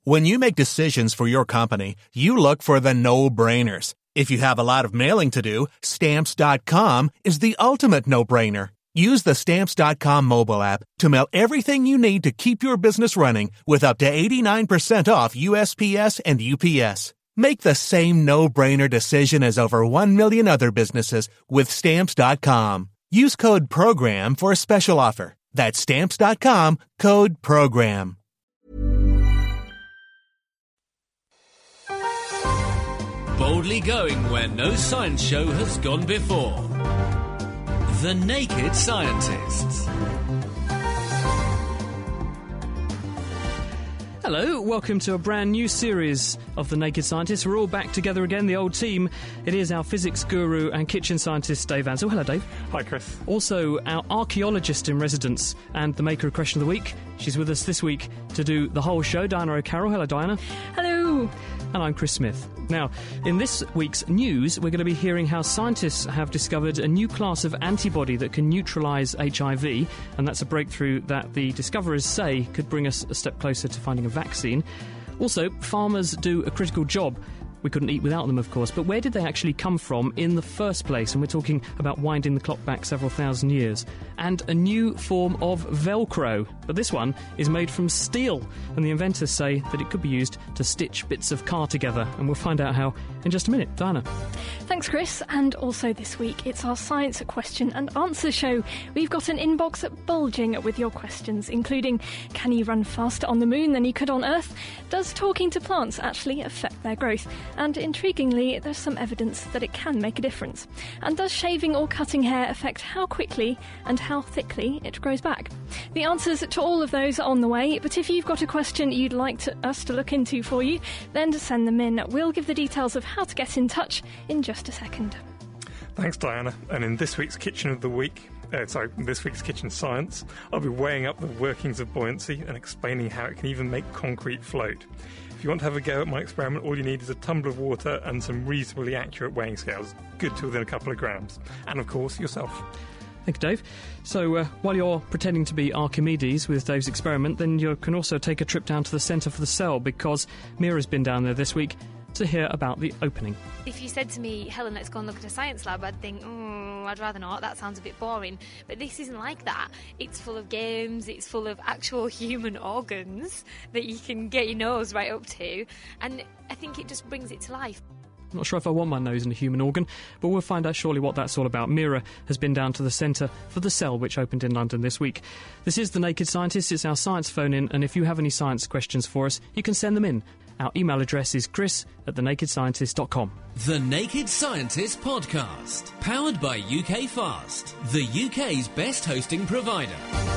When you make decisions for your company, you look for the no-brainers. If you have a lot of mailing to do, Stamps.com is the ultimate no-brainer. Use the Stamps.com mobile app to mail everything you need to keep your business running with up to 89% off USPS and UPS. Make the same no-brainer decision as over 1 million other businesses with Stamps.com. Use code PROGRAM for a special offer. That's Stamps.com, code PROGRAM. Boldly going where no science show has gone before. The Naked Scientists. Hello, welcome to a brand new series of The Naked Scientists. We're all back together again, the old team. It is our physics guru and kitchen scientist, Dave Ansell. Hello, Dave. Hi, Chris. Also, our archaeologist in residence and the maker of Question of the Week. She's with us this week to do the whole show, Diana O'Carroll. Hello, Diana. Hello. And I'm Chris Smith. Now, in this week's news, we're going to be hearing how scientists have discovered a new class of antibody that can neutralise HIV, and that's a breakthrough that the discoverers say could bring us a step closer to finding a vaccine. Also, farmers do a critical job. We couldn't eat without them, of course, but where did they actually come from in the first place? And we're talking about winding the clock back several thousand years. And a new form of Velcro, but this one is made from steel, and the inventors say that it could be used to stitch bits of car together, and we'll find out how in just a minute. Diana. Thanks, Chris. And also this week, it's our science question and answer show. We've got an inbox bulging with your questions, including, can you run faster on the moon than you could on Earth? Does talking to plants actually affect their growth? And intriguingly, there's some evidence that it can make a difference. And does shaving or cutting hair affect how quickly and how thickly it grows back? The answers to all of those are on the way, but if you've got a question you'd like us to look into for you, then to send them in. We'll give the details of how to get in touch in just a second. Thanks, Diana. And in this week's Kitchen of the Week, this week's Kitchen Science, I'll be weighing up the workings of buoyancy and explaining how it can even make concrete float. If you want to have a go at my experiment, all you need is a tumbler of water and some reasonably accurate weighing scales, good to within a couple of grams. And, of course, yourself. Thank you, Dave. So while you're pretending to be Archimedes with Dave's experiment, then you can also take a trip down to the Centre for the Cell, because Mira's been down there this week to hear about the opening. If you said to me, Helen, let's go and look at a science lab, I'd think, I'd rather not, that sounds a bit boring. But this isn't like that. It's full of games, it's full of actual human organs that you can get your nose right up to, and I think it just brings it to life. I'm not sure if I want my nose in a human organ, but we'll find out shortly what that's all about. Mira has been down to the Centre for the Cell, which opened in London this week. This is The Naked Scientist. It's our science phone-in, and if you have any science questions for us, you can send them in. Our email address is chris@thenakedscientist.com. The Naked Scientist Podcast, powered by UK Fast, the UK's best hosting provider.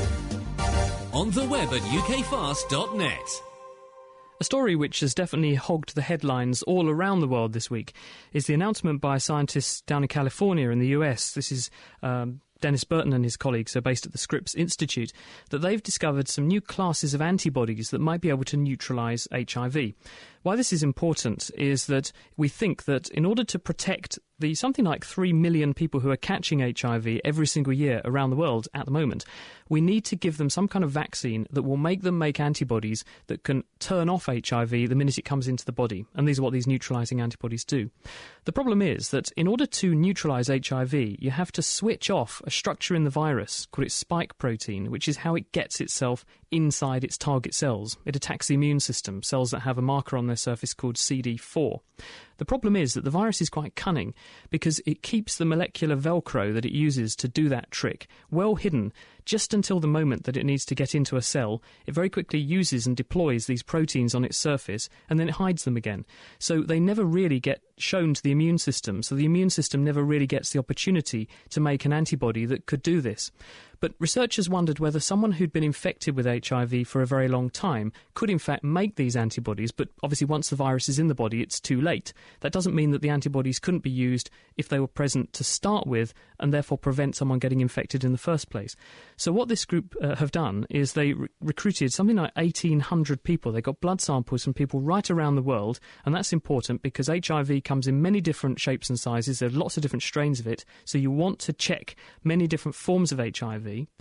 On the web at ukfast.net. A story which has definitely hogged the headlines all around the world this week is the announcement by scientists down in California in the US. This is Dennis Burton and his colleagues are based at the Scripps Institute, that they've discovered some new classes of antibodies that might be able to neutralise HIV. Why this is important is that we think that in order to protect the something like 3 million people who are catching HIV every single year around the world at the moment, we need to give them some kind of vaccine that will make them make antibodies that can turn off HIV the minute it comes into the body. And these are what these neutralising antibodies do. The problem is that in order to neutralise HIV, you have to switch off a structure in the virus called its spike protein, which is how it gets itself inside its target cells. It attacks the immune system, cells that have a marker on their surface called CD4. The problem is that the virus is quite cunning because it keeps the molecular Velcro that it uses to do that trick well hidden just until the moment that it needs to get into a cell. It very quickly uses and deploys these proteins on its surface and then it hides them again. So they never really get shown to the immune system, so the immune system never really gets the opportunity to make an antibody that could do this. But researchers wondered whether someone who'd been infected with HIV for a very long time could in fact make these antibodies, but obviously once the virus is in the body it's too late. That doesn't mean that the antibodies couldn't be used if they were present to start with and therefore prevent someone getting infected in the first place. So what this group have done is they recruited something like 1,800 people. They got blood samples from people right around the world, and that's important because HIV comes in many different shapes and sizes. There are lots of different strains of it, so you want to check many different forms of HIV.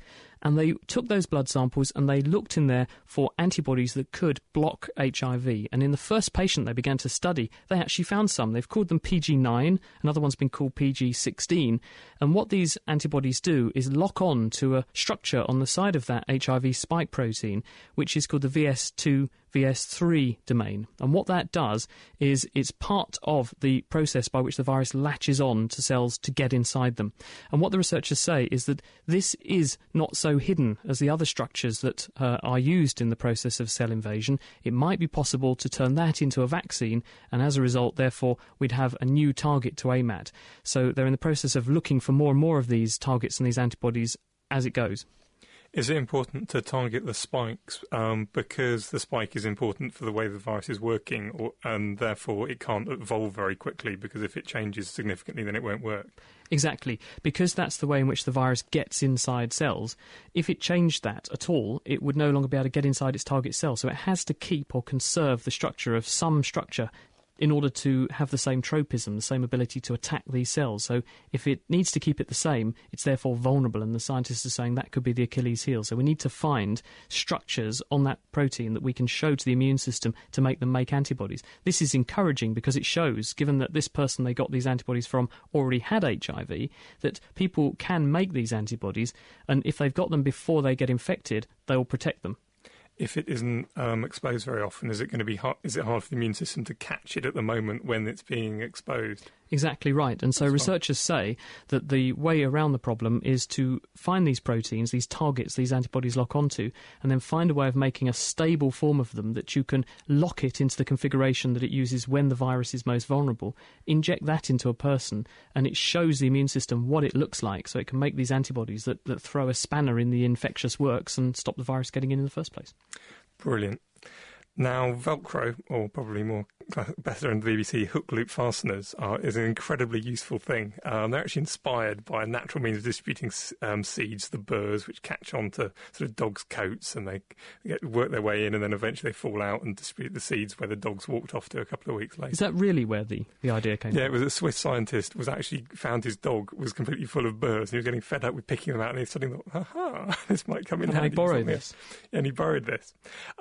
And they took those blood samples and they looked in there for antibodies that could block HIV. And in the first patient they began to study, they actually found some. They've called them PG9, another one's been called PG16. And what these antibodies do is lock on to a structure on the side of that HIV spike protein, which is called the VS2 VS3 domain. And what that does is it's part of the process by which the virus latches on to cells to get inside them. And what the researchers say is that this is not so hidden as the other structures that are used in the process of cell invasion. It might be possible to turn that into a vaccine, and as a result, therefore, we'd have a new target to aim at. So they're in the process of looking for more and more of these targets and these antibodies as it goes. Is it important to target the spikes because the spike is important for the way the virus is working, and therefore it can't evolve very quickly, because if it changes significantly then it won't work? Exactly. Because that's the way in which the virus gets inside cells, if it changed that at all, it would no longer be able to get inside its target cell. So it has to keep or conserve the structure of some structure in order to have the same tropism, the same ability to attack these cells. So if it needs to keep it the same, it's therefore vulnerable, and the scientists are saying that could be the Achilles heel. So we need to find structures on that protein that we can show to the immune system to make them make antibodies. This is encouraging because it shows, given that this person they got these antibodies from already had HIV, that people can make these antibodies, and if they've got them before they get infected, they will protect them. If it isn't exposed very often, is it going to be hard? Is it hard for the immune system to catch it at the moment when it's being exposed? Exactly right. And so researchers say that the way around the problem is to find these proteins, these targets these antibodies lock onto, and then find a way of making a stable form of them that you can lock it into the configuration that it uses when the virus is most vulnerable, inject that into a person, and it shows the immune system what it looks like, so it can make these antibodies that throw a spanner in the infectious works and stop the virus getting in the first place. Brilliant. Now, Velcro, or probably more better in the BBC, hook loop fasteners is an incredibly useful thing. They're actually inspired by a natural means of distributing seeds, the burrs, which catch onto sort of dogs' coats, and they work their way in, and then eventually they fall out and distribute the seeds where the dogs walked off to a couple of weeks later. Is that really where the idea came from? Yeah, it was a Swiss scientist was actually found his dog was completely full of burrs, and he was getting fed up with picking them out, and he suddenly thought, aha, this might come in handy. And he borrowed this. And he borrowed this.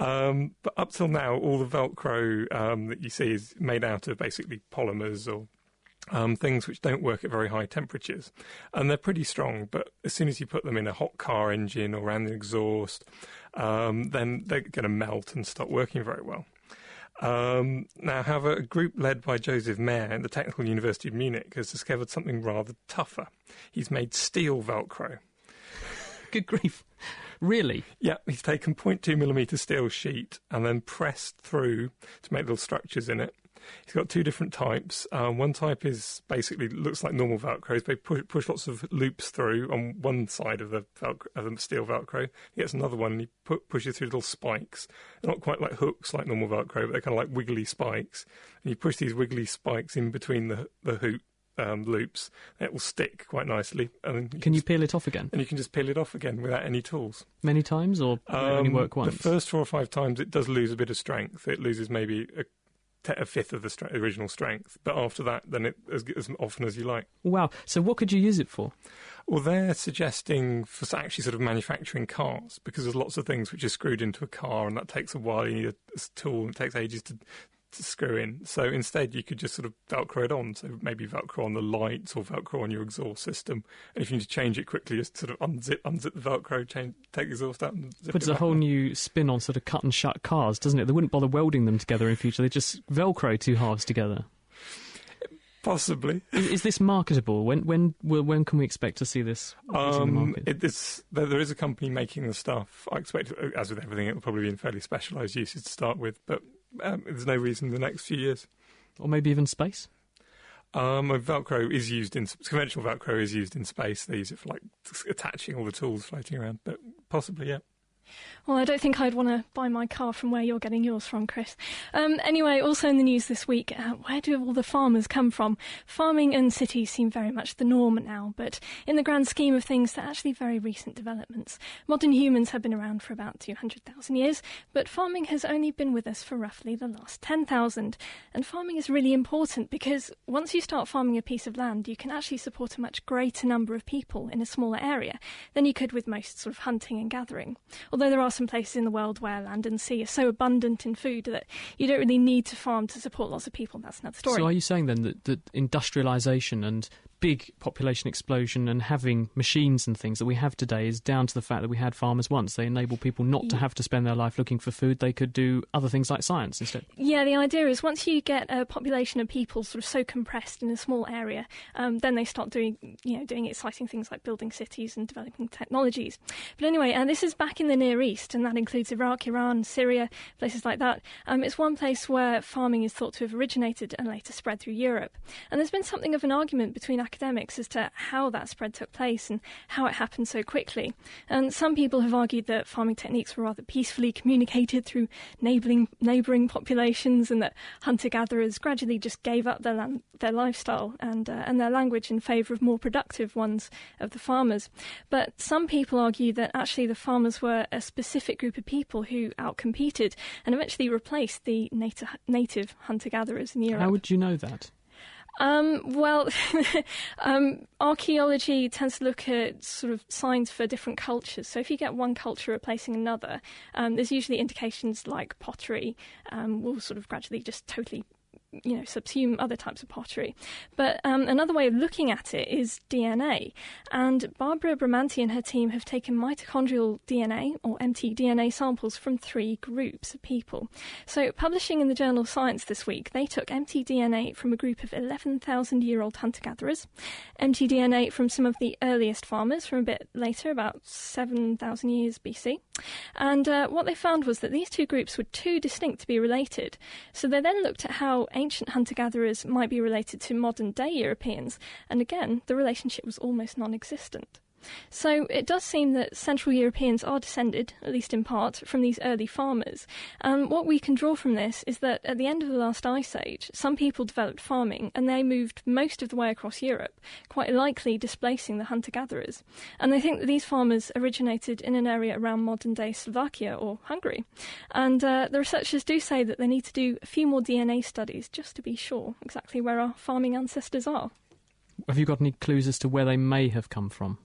But up till now, all the Velcro that you see is made out of basically polymers or things which don't work at very high temperatures. And they're pretty strong, but as soon as you put them in a hot car engine or around the exhaust, then they're going to melt and stop working very well. Now, however, a group led by Joseph Mayer at the Technical University of Munich has discovered something rather tougher. He's made steel Velcro. Good grief. Really? Yeah, he's taken 0.2mm steel sheet and then pressed through to make little structures in it. He's got two different types. One type is basically looks like normal Velcro. They push lots of loops through on one side of the steel Velcro. He gets another one and he pushes through little spikes. They're not quite like hooks like normal Velcro, but they're kind of like wiggly spikes. And you push these wiggly spikes in between the hoop loops. It will stick quite nicely. And can you peel it off again? And you can just peel it off again without any tools. Many times, or only work once? The first 4 or 5 times it does lose a bit of strength. It loses maybe a fifth of the original strength, but after that, then it as often as you like. Wow! So what could you use it for? Well, they're suggesting for actually sort of manufacturing cars, because there's lots of things which are screwed into a car, and that takes a while. You need a tool, and it takes ages to screw in. So instead, you could just sort of Velcro it on. So maybe Velcro on the lights or Velcro on your exhaust system. And if you need to change it quickly, just sort of unzip the Velcro, take the exhaust out and zip Puts it a back whole on. new spin on sort of cut and shut cars, doesn't it? They wouldn't bother welding them together in future. They just Velcro two halves together. Possibly. Is this marketable? When can we expect to see this in the market? There is a company making the stuff. I expect, as with everything, it will probably be in fairly specialised uses to start with, but there's no reason in the next few years. Or maybe even space? Velcro is used in... Conventional Velcro is used in space. They use it for, like, attaching all the tools floating around, but possibly, yeah. Well, I don't think I'd want to buy my car from where you're getting yours from, Chris. Anyway, also in the news this week, where do all the farmers come from? Farming and cities seem very much the norm now, but in the grand scheme of things, they're actually very recent developments. Modern humans have been around for about 200,000 years, but farming has only been with us for roughly the last 10,000. And farming is really important because once you start farming a piece of land, you can actually support a much greater number of people in a smaller area than you could with most sort of hunting and gathering. Although there are some places in the world where land and sea are so abundant in food that you don't really need to farm to support lots of people. That's another story. So are you saying then that industrialisation and big population explosion and having machines and things that we have today is down to the fact that we had farmers once? They enable people not to have to spend their life looking for food. They could do other things like science instead. Yeah, the idea is once you get a population of people sort of so compressed in a small area, then they start doing exciting things like building cities and developing technologies. But anyway, this is back in the Near East, and that includes Iraq, Iran, Syria, places like that. It's one place where farming is thought to have originated and later spread through Europe. And there's been something of an argument between academics as to how that spread took place and how it happened so quickly. And some people have argued that farming techniques were rather peacefully communicated through neighbouring populations, and that hunter-gatherers gradually just gave up their lifestyle and their language in favour of more productive ones of the farmers. But some people argue that actually the farmers were a specific group of people who outcompeted and eventually replaced the native hunter-gatherers in Europe. How would you know that? Archaeology tends to look at sort of signs for different cultures. So if you get one culture replacing another, there's usually indications like pottery will sort of gradually just totally subsume other types of pottery. But another way of looking at it is DNA. And Barbara Bramanti and her team have taken mitochondrial DNA, or mtDNA, samples from 3 groups of people. So publishing in the journal Science this week, they took mtDNA from a group of 11,000-year-old hunter-gatherers, mtDNA from some of the earliest farmers from a bit later, about 7,000 years BC. And what they found was that these 2 groups were too distinct to be related. So they then looked at how ancient hunter-gatherers might be related to modern-day Europeans, and again, the relationship was almost non-existent. So it does seem that Central Europeans are descended, at least in part, from these early farmers. And what we can draw from this is that at the end of the last ice age, some people developed farming and they moved most of the way across Europe, quite likely displacing the hunter-gatherers. And they think that these farmers originated in an area around modern-day Slovakia or Hungary. And the researchers do say that they need to do a few more DNA studies just to be sure exactly where our farming ancestors are. Have you got any clues as to where they may have come from?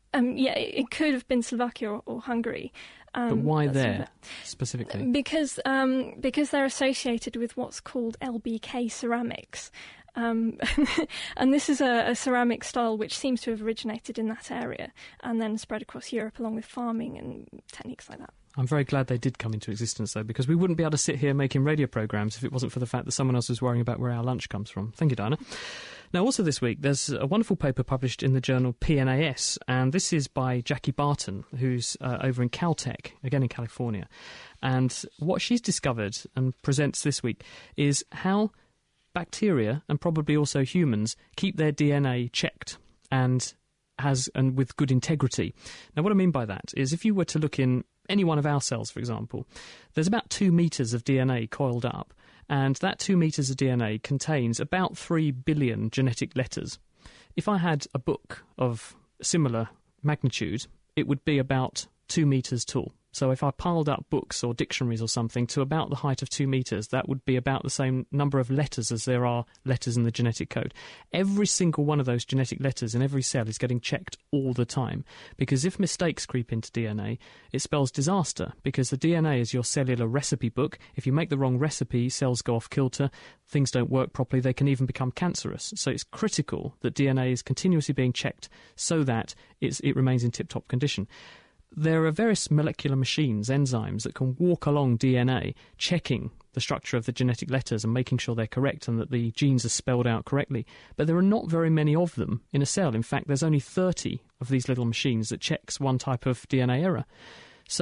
It could have been Slovakia or Hungary. But why there, specifically? Because they're associated with what's called LBK ceramics. And this is a ceramic style which seems to have originated in that area and then spread across Europe along with farming and techniques like that. I'm very glad they did come into existence, though, because we wouldn't be able to sit here making radio programmes if it wasn't for the fact that someone else was worrying about where our lunch comes from. Thank you, Diana. Now, also this week, there's a wonderful paper published in the journal PNAS, and this is by Jackie Barton, who's over in Caltech, again in California. And what she's discovered and presents this week is how bacteria, and probably also humans, keep their DNA checked and with good integrity. Now, what I mean by that is if you were to look in any one of our cells, for example, there's about 2 metres of DNA coiled up, and that 2 metres of DNA contains about 3 billion genetic letters. If I had a book of similar magnitude, it would be about 2 metres tall. So if I piled up books or dictionaries or something to about the height of 2 metres, that would be about the same number of letters as there are letters in the genetic code. Every single one of those genetic letters in every cell is getting checked all the time, because if mistakes creep into DNA, it spells disaster, because the DNA is your cellular recipe book. If you make the wrong recipe, cells go off kilter, things don't work properly, they can even become cancerous. So it's critical that DNA is continuously being checked so that it remains in tip-top condition. There are various molecular machines, enzymes, that can walk along DNA, checking the structure of the genetic letters and making sure they're correct and that the genes are spelled out correctly. But there are not very many of them in a cell. In fact, there's only 30 of these little machines that checks one type of DNA error. So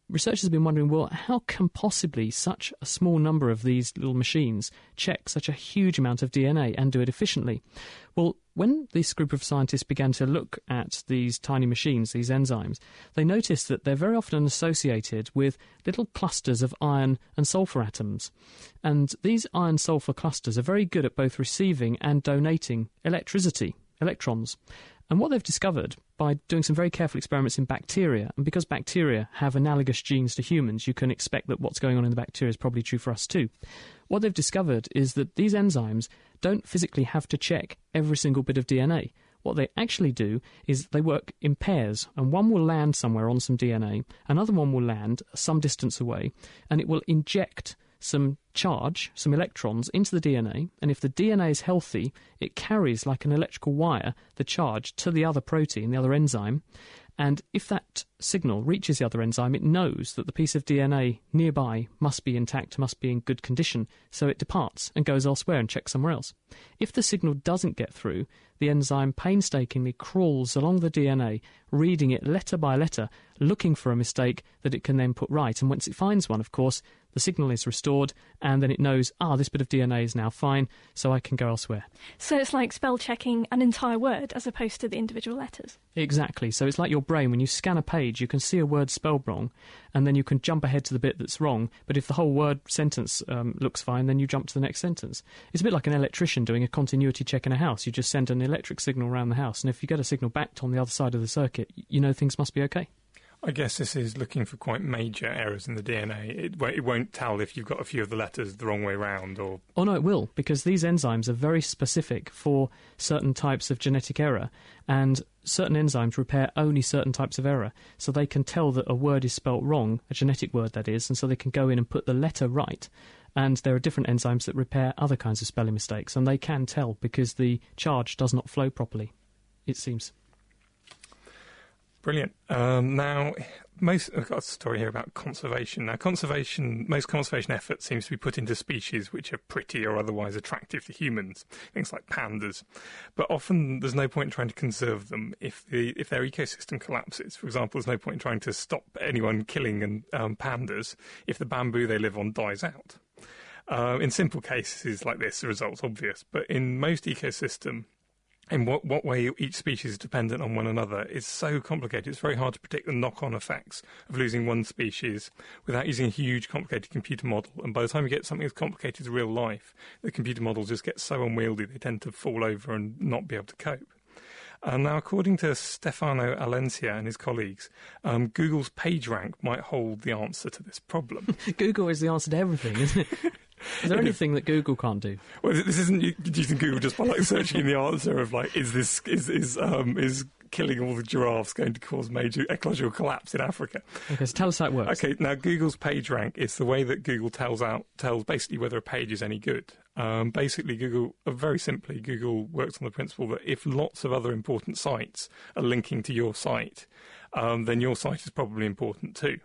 researchers have been wondering, well, how can possibly such a small number of these little machines check such a huge amount of DNA and do it efficiently? Well, when this group of scientists began to look at these tiny machines, these enzymes, they noticed that they're very often associated with little clusters of iron and sulfur atoms. And these iron-sulfur clusters are very good at both receiving and donating electricity, electrons. And what they've discovered by doing some very careful experiments in bacteria, and because bacteria have analogous genes to humans, you can expect that what's going on in the bacteria is probably true for us too. What they've discovered is that these enzymes don't physically have to check every single bit of DNA. What they actually do is they work in pairs, and one will land somewhere on some DNA, another one will land some distance away, and it will inject some charge, some electrons, into the DNA, and if the DNA is healthy, it carries like an electrical wire the charge to the other protein, the other enzyme, and if that signal reaches the other enzyme, it knows that the piece of DNA nearby must be intact, must be in good condition, so it departs and goes elsewhere and checks somewhere else. If the signal doesn't get through, the enzyme painstakingly crawls along the DNA, reading it letter by letter, looking for a mistake that it can then put right, and once it finds one, of course, the signal is restored, and then it knows, this bit of DNA is now fine, so I can go elsewhere. So it's like spell checking an entire word as opposed to the individual letters. Exactly. So it's like your brain. When you scan a page, you can see a word spelled wrong, and then you can jump ahead to the bit that's wrong, but if the whole word sentence looks fine, then you jump to the next sentence. It's a bit like an electrician doing a continuity check in a house. You just send an electric signal around the house, and if you get a signal back on the other side of the circuit, you know things must be okay. I guess this is looking for quite major errors in the DNA. It won't tell if you've got a few of the letters the wrong way round, or... Oh no, it will, because these enzymes are very specific for certain types of genetic error, and certain enzymes repair only certain types of error, so they can tell that a word is spelt wrong, a genetic word that is, and so they can go in and put the letter right. And there are different enzymes that repair other kinds of spelling mistakes, and they can tell because the charge does not flow properly, it seems. Brilliant. Now, I've got a story here about conservation. Now, most conservation effort seems to be put into species which are pretty or otherwise attractive to humans, things like pandas. But often there's no point in trying to conserve them if their ecosystem collapses. For example, there's no point in trying to stop anyone killing pandas if the bamboo they live on dies out. In simple cases like this, the result's obvious. But in most ecosystems, in what way each species is dependent on one another is so complicated. It's very hard to predict the knock-on effects of losing one species without using a huge, complicated computer model. And by the time you get something as complicated as real life, the computer models just get so unwieldy they tend to fall over and not be able to cope. Now, according to Stefano Alencia and his colleagues, Google's PageRank might hold the answer to this problem. Google is the answer to everything, isn't it? Is there anything that Google can't do? Well, this isn't using Google just by searching in the answer of is killing all the giraffes going to cause major ecological collapse in Africa? Okay, so tell us how it works. Okay, now Google's PageRank is the way that Google tells basically whether a page is any good. Basically, very simply, Google works on the principle that if lots of other important sites are linking to your site, then your site is probably important too.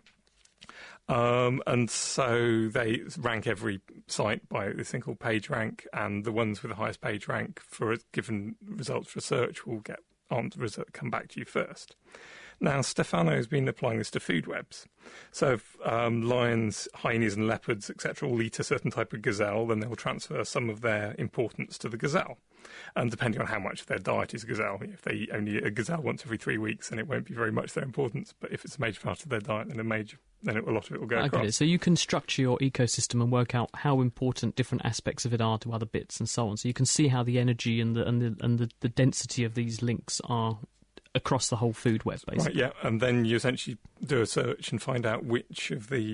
And so they rank every site by this thing called PageRank, and the ones with the highest PageRank for a given results for search will come back to you first. Now, Stefano has been applying this to food webs. So if lions, hyenas and leopards, etc., all eat a certain type of gazelle, then they will transfer some of their importance to the gazelle. And depending on how much of their diet is gazelle, if they eat only a gazelle once every 3 weeks, then it won't be very much their importance. But if it's a major part of their diet, then a lot of it will go across. So you can structure your ecosystem and work out how important different aspects of it are to other bits and so on. So you can see how the energy and the density of these links are across the whole food web, basically. Right, yeah, and then you essentially do a search and find out which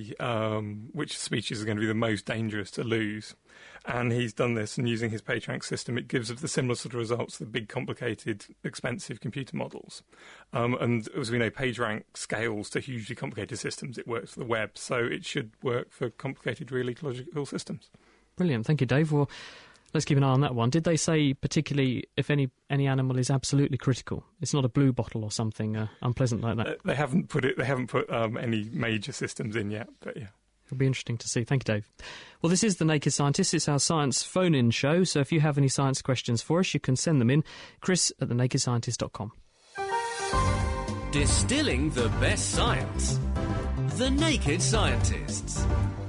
species are going to be the most dangerous to lose. And he's done this, and using his PageRank system, it gives the similar sort of results to the big, complicated, expensive computer models. And as we know, PageRank scales to hugely complicated systems. It works for the web, so it should work for complicated, real ecological systems. Brilliant, thank you, Dave. Well, let's keep an eye on that one. Did they say particularly if any animal is absolutely critical? It's not a blue bottle or something unpleasant like that. They haven't put any major systems in yet, but yeah. It'll be interesting to see. Thank you, Dave. Well, this is The Naked Scientist. It's our science phone-in show, so if you have any science questions for us, you can send them in. Chris@thenakedscientist.com. Distilling the best science. The Naked Scientists.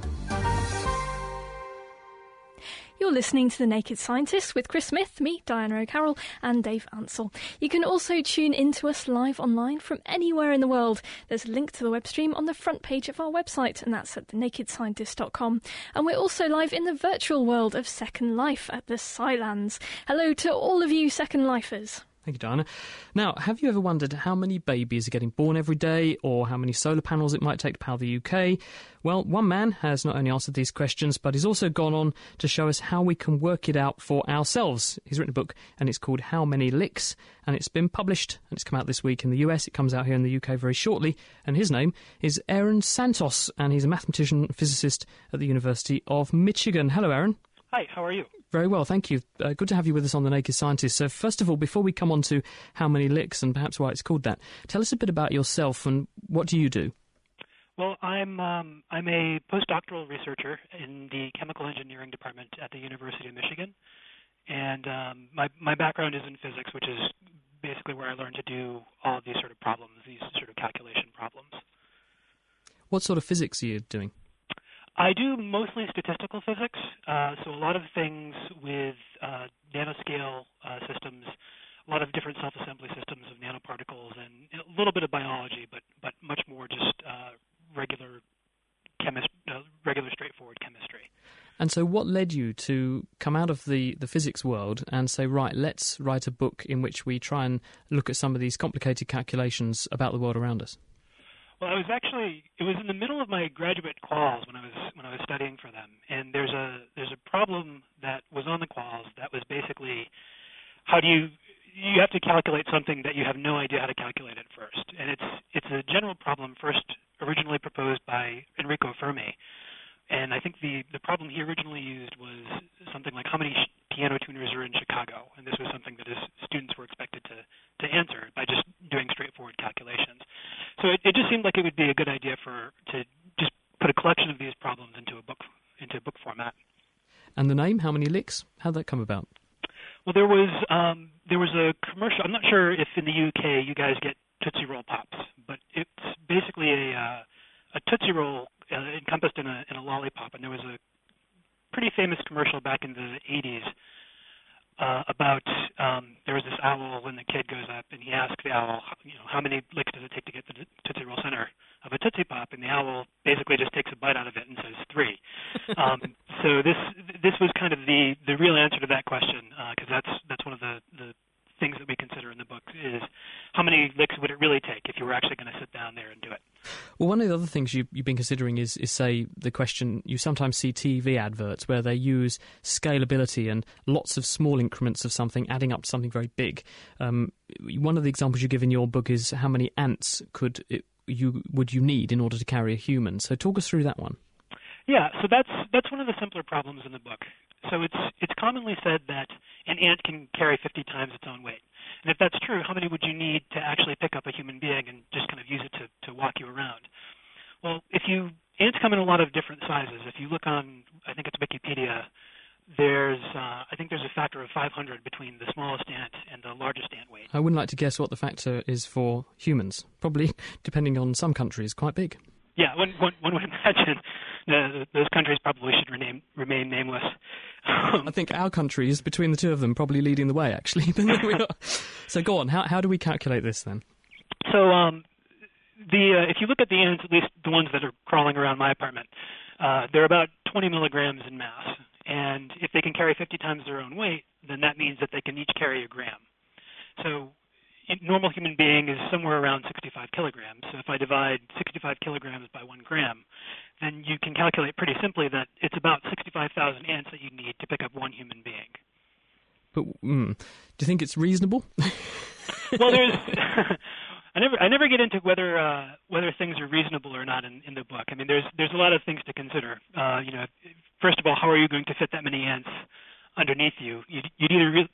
You're listening to The Naked Scientists with Chris Smith, me, Diana O'Carroll, and Dave Ansell. You can also tune in to us live online from anywhere in the world. There's a link to the web stream on the front page of our website, and that's at thenakedscientist.com. And we're also live in the virtual world of Second Life at the Scilands. Hello to all of you Second Lifers. Thank you, Diana. Now, have you ever wondered how many babies are getting born every day, or how many solar panels it might take to power the UK? Well, one man has not only answered these questions, but he's also gone on to show us how we can work it out for ourselves. He's written a book, and it's called How Many Licks, and it's been published, and it's come out this week in the US. It comes out here in the UK very shortly, and his name is Aaron Santos, and he's a mathematician and physicist at the University of Michigan. Hello, Aaron. Hi, how are you? Very well, thank you. Good to have you with us on The Naked Scientist. So first of all, before we come on to How Many Licks and perhaps why it's called that, tell us a bit about yourself and what do you do? Well, I'm a postdoctoral researcher in the chemical engineering department at the University of Michigan, and my background is in physics, which is basically where I learned to do all of these sort of problems, these sort of calculation problems. What sort of physics are you doing? I do mostly statistical physics, so a lot of things with nanoscale systems, a lot of different self-assembly systems of nanoparticles, and a little bit of biology, but much more just regular straightforward chemistry. And so what led you to come out of the physics world and say, right, let's write a book in which we try and look at some of these complicated calculations about the world around us? Well, it was in the middle of my graduate quals when I was studying for them, and there's a problem that was on the quals that was basically how do you have to calculate something that you have no idea how to calculate at first, and it's a general problem first originally proposed by Enrico Fermi, and I think the problem he originally used was something like how many piano tuners are in Chicago, and this was something that his students were expected to answer by just doing straightforward calculations. So it just seemed like it would be a good idea to just put a collection of these problems into a book format. And the name, How Many Licks? How'd that come about? Well, there was a commercial. I'm not sure if in the UK you guys get Tootsie Roll Pops, but it's basically a Tootsie Roll encompassed in a lollipop, and there was a pretty famous commercial back in the 80s about there was this owl when the kid goes up and he asks the owl, how many licks does it take to get to the Tootsie Roll center of a Tootsie Pop, and the owl basically just takes a bite out of it and says 3. So this was kind of the real answer to that question, because that's one of the things that we consider in the book is how many licks would it really take if you were actually going to sit down there and do it. Well, one of the other things you've been considering is say, the question, you sometimes see TV adverts where they use scalability and lots of small increments of something adding up to something very big. One of the examples you give in your book is how many ants would you need in order to carry a human. So talk us through that one. Yeah, so that's one of the simpler problems in the book. So it's commonly said that an ant can carry 50 times its own weight. And if that's true, how many would you need to actually pick up a human being and just kind of use it to walk you around? Well, ants come in a lot of different sizes. If you look on, I think it's Wikipedia, I think there's a factor of 500 between the smallest ant and the largest ant weight. I wouldn't like to guess what the factor is for humans. Probably, depending on some countries, quite big. Yeah, one would imagine those countries probably should remain nameless. I think our country is, between the two of them, probably leading the way, actually. But there we are. So go on, how do we calculate this then? So if you look at the ants, at least the ones that are crawling around my apartment, they're about 20 milligrams in mass. And if they can carry 50 times their own weight, then that means that they can each carry a gram. So a normal human being is somewhere around 65 kilograms. So if I divide 65 kilograms by 1 gram, then you can calculate pretty simply that it's about 65,000 ants that you need to pick up one human being. But do you think it's reasonable? Well, I never get into whether things are reasonable or not in the book. I mean, there's a lot of things to consider. First of all, how are you going to fit that many ants underneath you? You'd either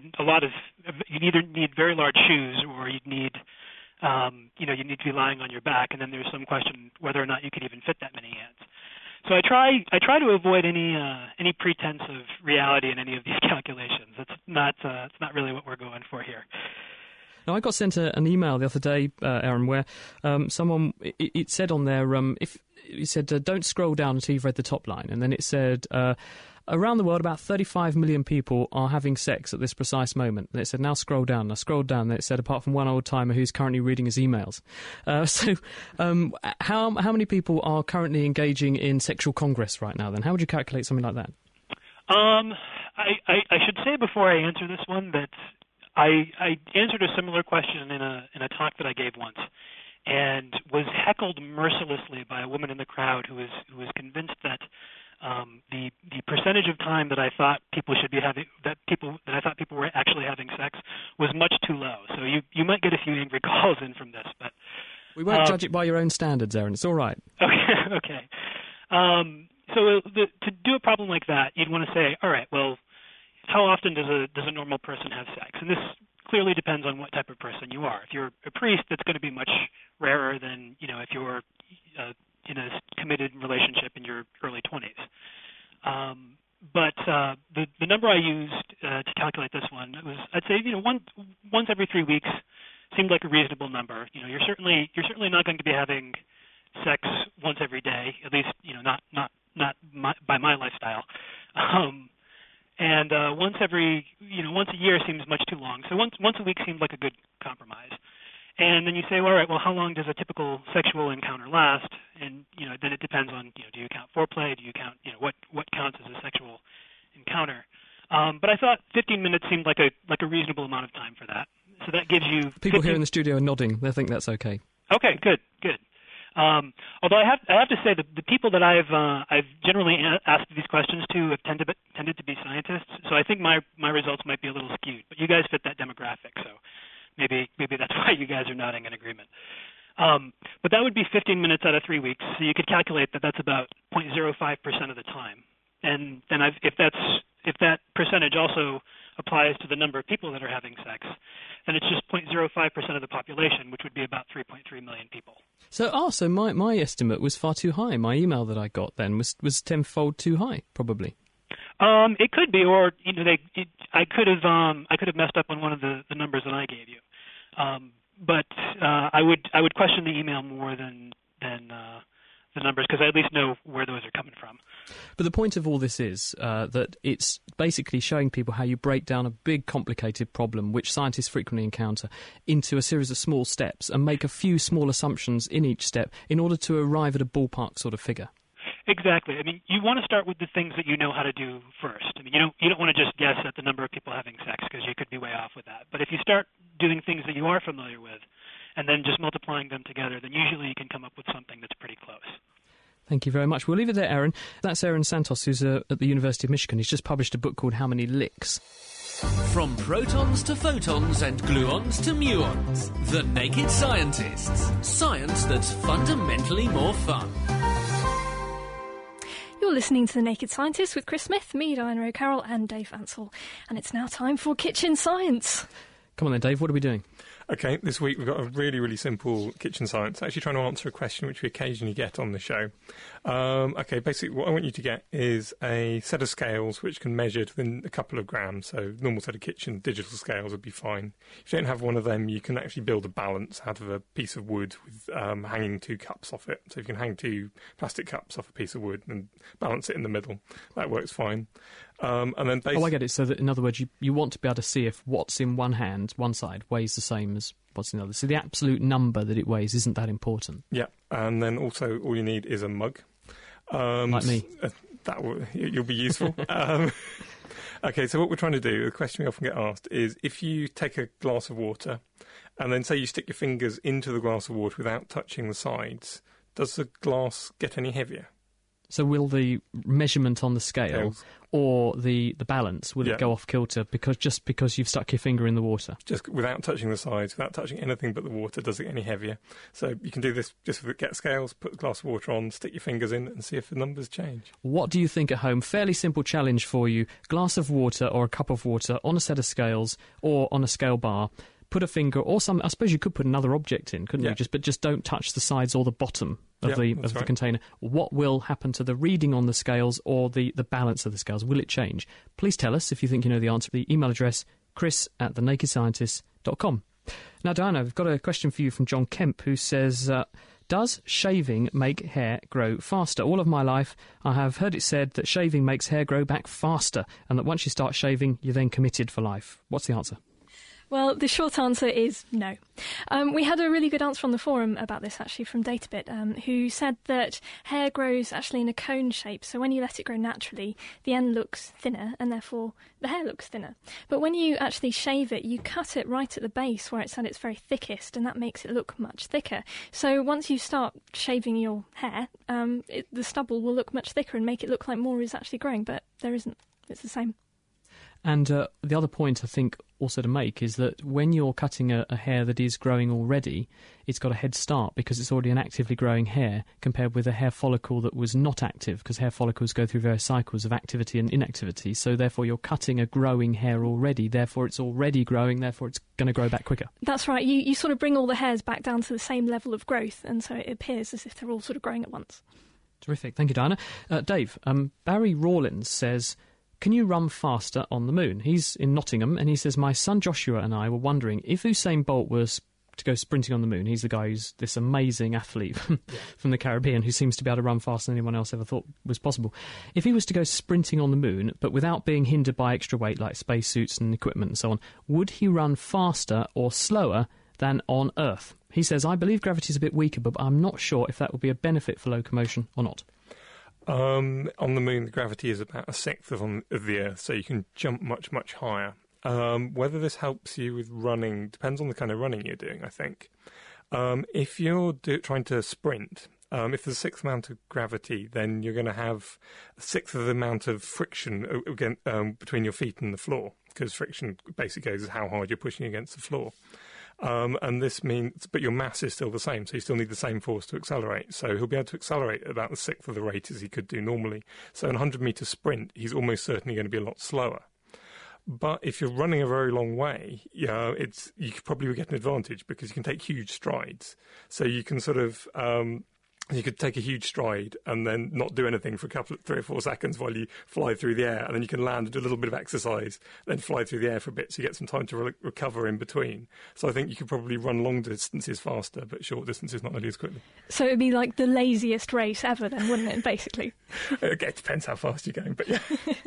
need very large shoes, or you'd need you need to be lying on your back, and then there's some question whether or not you could even fit that many ants. So I try to avoid any pretense of reality in any of these calculations. It's not really what we're going for here. Now, I got sent an email the other day, Aaron, where someone it said on there it said don't scroll down until you've read the top line, and then it said around the world about 35 million people are having sex at this precise moment. And it said now scroll down. I scrolled down, and it said apart from one old timer who's currently reading his emails. How many people are currently engaging in sexual congress right now? Then how would you calculate something like that? I should say before I answer this one that I answered a similar question in a talk that I gave once, and was heckled mercilessly by a woman in the crowd who was convinced that the percentage of time that I thought people should be having that I thought people were actually having sex was much too low. So you might get a few angry calls in from this, but we won't judge it by your own standards, Aaron. It's all right. Okay. So to do a problem like that, you'd want to say, all right, well, how often does a normal person have sex? And this clearly depends on what type of person you are. If you're a priest, that's going to be much rarer than if you're in a committed relationship in your early 20s. But the number I used to calculate this one was, I'd say, once every 3 weeks seemed like a reasonable number. You're certainly not going to be having sex once every day, at least not by my lifestyle. And once a year seems much too long. So once a week seemed like a good compromise. And then you say, well, all right, well, how long does a typical sexual encounter last? And then it depends on do you count foreplay? Do you count what counts as a sexual encounter? But I thought 15 minutes seemed like a reasonable amount of time for that. So that gives you people here in the studio are nodding. They think that's okay. Okay, good. Although I have to say that the people that I've generally asked these questions to have tended to be scientists, so I think my results might be a little skewed. But you guys fit that demographic, so maybe that's why you guys are nodding in agreement. But that would be 15 minutes out of 3 weeks, so you could calculate that that's about 0.05% of the time. And then if that percentage also applies to the number of people that are having sex, then it's just 0.05% of the population, which would be about 3.3 million people. So my estimate was far too high. My email that I got then was tenfold too high, probably. It could be, or I could have messed up on one of the numbers that I gave you. But I would question the email more than the numbers, because I at least know where those are coming from. But the point of all this is that it's basically showing people how you break down a big, complicated problem, which scientists frequently encounter, into a series of small steps and make a few small assumptions in each step in order to arrive at a ballpark sort of figure. Exactly. I mean, you want to start with the things that you know how to do first. I mean, you don't want to just guess at the number of people having sex, because you could be way off with that. But if you start doing things that you are familiar with and then just multiplying them together, then usually you can come up with something that's pretty close. Thank you very much. We'll leave it there, Aaron. That's Aaron Santos, who's at the University of Michigan. He's just published a book called How Many Licks? From protons to photons and gluons to muons, The Naked Scientists. Science that's fundamentally more fun. You're listening to The Naked Scientists with Chris Smith, me, Diana O'Carroll, and Dave Ansell. And it's now time for Kitchen Science. Come on then, Dave, what are we doing? Okay, this week we've got a really, really simple kitchen science, actually trying to answer a question which we occasionally get on the show. Okay, basically what I want you to get is a set of scales which can measure within a couple of grams, so normal set of kitchen digital scales would be fine. If you don't have one of them, you can actually build a balance out of a piece of wood with hanging 2 cups off it. So you can hang 2 plastic cups off a piece of wood and balance it in the middle. That works fine. And then I get it. So that, in other words, you want to be able to see if what's in one hand, one side, weighs the same as what's in the other. So the absolute number that it weighs isn't that important. Yeah, and then also all you need is a mug. Like me. You'll be useful. Okay, so what we're trying to do, the question we often get asked is, if you take a glass of water and then say you stick your fingers into the glass of water without touching the sides, does the glass get any heavier? So will the measurement on the scale or the balance, will it go off kilter because you've stuck your finger in the water? Just without touching the sides, without touching anything but the water, does it get any heavier? So you can do this just with get scales, put a glass of water on, stick your fingers in and see if the numbers change. What do you think at home? Fairly simple challenge for you. Glass of water or a cup of water on a set of scales or on a scale bar. Put a finger or I suppose you could put another object in, couldn't you? But just don't touch the sides or the bottom of the container. What will happen to the reading on the scales or the balance of the scales? Will it change? Please tell us if you think you know the answer. The email address, chris@thenakedscientist.com. Now, Diana, we've got a question for you from John Kemp, who says, does shaving make hair grow faster? All of my life, I have heard it said that shaving makes hair grow back faster, and that once you start shaving, you're then committed for life. What's the answer? Well, the short answer is no. We had a really good answer on the forum about this, actually, from Databit, who said that hair grows actually in a cone shape. So when you let it grow naturally, the end looks thinner, and therefore the hair looks thinner. But when you actually shave it, you cut it right at the base where it's at its very thickest, and that makes it look much thicker. So once you start shaving your hair, the stubble will look much thicker and make it look like more is actually growing, but there isn't. It's the same. And the other point I think also to make is that when you're cutting a hair that is growing already, it's got a head start because it's already an actively growing hair compared with a hair follicle that was not active, because hair follicles go through various cycles of activity and inactivity. So therefore you're cutting a growing hair already, therefore it's already growing, therefore it's going to grow back quicker. That's right. You sort of bring all the hairs back down to the same level of growth, and so it appears as if they're all sort of growing at once. Terrific. Thank you, Diana. Dave, Barry Rawlins says, can you run faster on the moon? He's in Nottingham, and he says, my son Joshua and I were wondering if Usain Bolt was to go sprinting on the moon. He's the guy who's this amazing athlete from the Caribbean who seems to be able to run faster than anyone else ever thought was possible. If he was to go sprinting on the moon, but without being hindered by extra weight like spacesuits and equipment and so on, would he run faster or slower than on Earth? He says, I believe gravity is a bit weaker, but I'm not sure if that would be a benefit for locomotion or not. On the moon, the gravity is about a sixth of the Earth, so you can jump much, much higher. Whether this helps you with running depends on the kind of running you're doing, I think. If you're trying to sprint, if there's a sixth amount of gravity, then you're going to have a sixth of the amount of friction between your feet and the floor, because friction basically goes as how hard you're pushing against the floor. And this means, but your mass is still the same, so you still need the same force to accelerate. So he'll be able to accelerate at about the sixth of the rate as he could do normally. So in a 100-metre sprint, he's almost certainly going to be a lot slower. But if you're running a very long way, you could probably get an advantage because you can take huge strides. So you can sort of... you could take a huge stride and then not do anything for 3 or 4 seconds while you fly through the air, and then you can land and do a little bit of exercise, then fly through the air for a bit so you get some time to recover in between. So I think you could probably run long distances faster, but short distances not nearly as quickly. So it would be like the laziest race ever then, wouldn't it, basically? It depends how fast you're going, but yeah.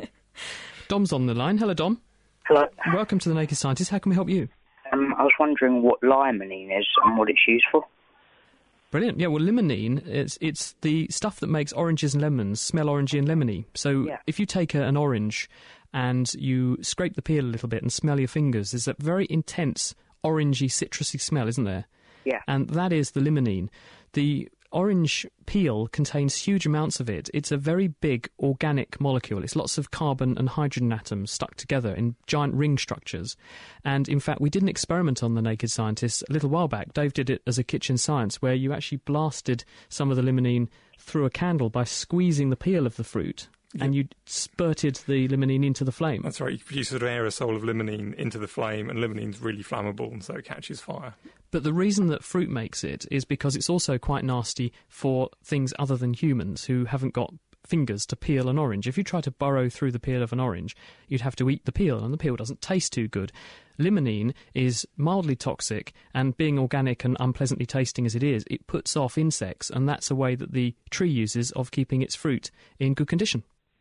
Dom's on the line. Hello, Dom. Hello. Welcome to The Naked Scientist. How can we help you? I was wondering what limonene is and what it's used for. Brilliant. Yeah, well, limonene, it's the stuff that makes oranges and lemons smell orangey and lemony. So if you take an orange and you scrape the peel a little bit and smell your fingers, there's a very intense orangey, citrusy smell, isn't there? Yeah. And that is the limonene. The orange peel contains huge amounts of it. It's a very big organic molecule. It's lots of carbon and hydrogen atoms stuck together in giant ring structures. And in fact, we did an experiment on The Naked Scientist a little while back. Dave did it as a kitchen science, where you actually blasted some of the limonene through a candle by squeezing the peel of the fruit. And you spurted the limonene into the flame. That's right. You produce sort of aerosol of limonene into the flame, and limonene's really flammable, and so it catches fire. But the reason that fruit makes it is because it's also quite nasty for things other than humans who haven't got fingers to peel an orange. If you try to burrow through the peel of an orange, you'd have to eat the peel, and the peel doesn't taste too good. Limonene is mildly toxic, and being organic and unpleasantly tasting as it is, it puts off insects, and that's a way that the tree uses of keeping its fruit in good condition.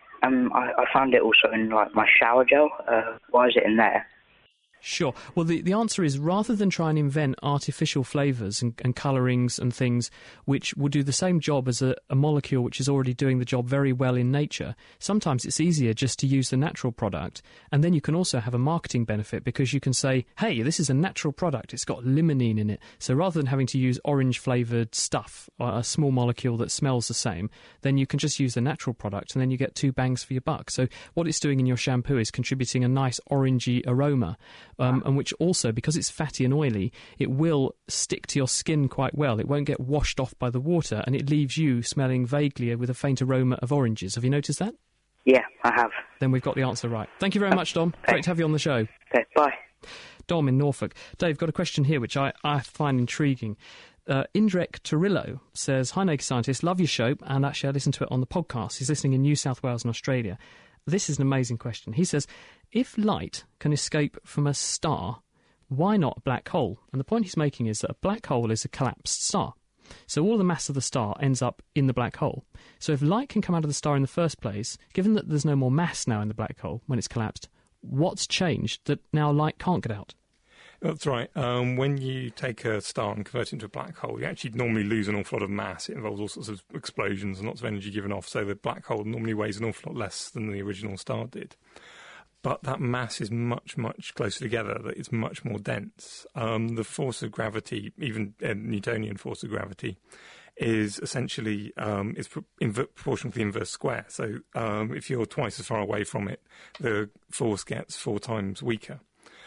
I found it also in my shower gel. Why is it in there? Sure. Well, the answer is, rather than try and invent artificial flavours and colourings and things which will do the same job as a molecule which is already doing the job very well in nature, sometimes it's easier just to use the natural product, and then you can also have a marketing benefit because you can say, hey, this is a natural product, it's got limonene in it. So rather than having to use orange-flavoured stuff, or a small molecule that smells the same, then you can just use the natural product and then you get 2 bangs for your buck. So what it's doing in your shampoo is contributing a nice orangey aroma. And which also, because it's fatty and oily, it will stick to your skin quite well. It won't get washed off by the water, and it leaves you smelling vaguely with a faint aroma of oranges. Have you noticed that? Yeah, I have. Then we've got the answer right. Thank you very much, Dom. Great to have you on the show. Okay, bye. Dom in Norfolk. Dave, got a question here which I find intriguing. Indrek Torillo says, hi, Naked Scientist, love your show, and actually I listened to it on the podcast. He's listening in New South Wales and Australia. This is an amazing question. He says, if light can escape from a star, why not a black hole? And the point he's making is that a black hole is a collapsed star. So all the mass of the star ends up in the black hole. So if light can come out of the star in the first place, given that there's no more mass now in the black hole when it's collapsed, what's changed that now light can't get out? That's right. When you take a star and convert it into a black hole, you actually normally lose an awful lot of mass. It involves all sorts of explosions and lots of energy given off, so the black hole normally weighs an awful lot less than the original star did. But that mass is much, much closer together, that it's much more dense. The force of gravity, even Newtonian force of gravity, is essentially proportional to the inverse square. So if you're twice as far away from it, the force gets 4 times weaker.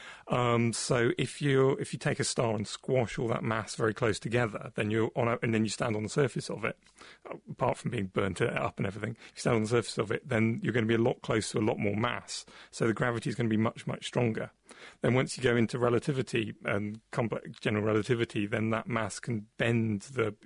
So if you take a star and squash all that mass very close together, then and then you stand on the surface of it, apart from being burnt up and everything, if you stand on the surface of it, then you're going to be a lot closer to a lot more mass. So the gravity is going to be much, much stronger. Then once you go into relativity and complex general relativity, then that mass can bend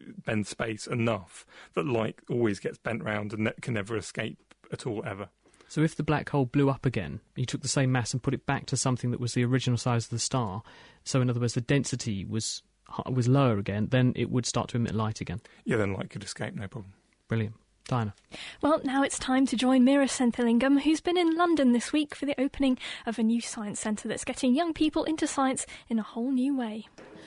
space enough that light always gets bent round and can never escape at all, ever. So if the black hole blew up again, you took the same mass and put it back to something that was the original size of the star, so in other words the density was lower again, then it would start to emit light again. Yeah, then light could escape, no problem. Brilliant. Diana. Well, now it's time to join Mira Senthilingam, who's been in London this week for the opening of a new science centre that's getting young people into science in a whole new way.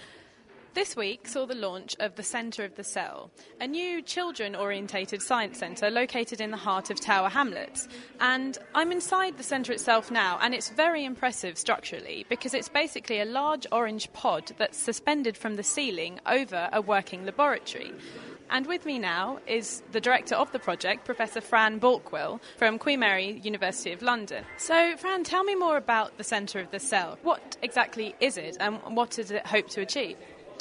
This week saw the launch of the Centre of the Cell, a new children-orientated science centre located in the heart of Tower Hamlets. And I'm inside the centre itself now, and it's very impressive structurally because it's basically a large orange pod that's suspended from the ceiling over a working laboratory. And with me now is the director of the project, Professor Fran Balkwell from Queen Mary University of London. So, Fran, tell me more about the Centre of the Cell. What exactly is it, and what does it hope to achieve?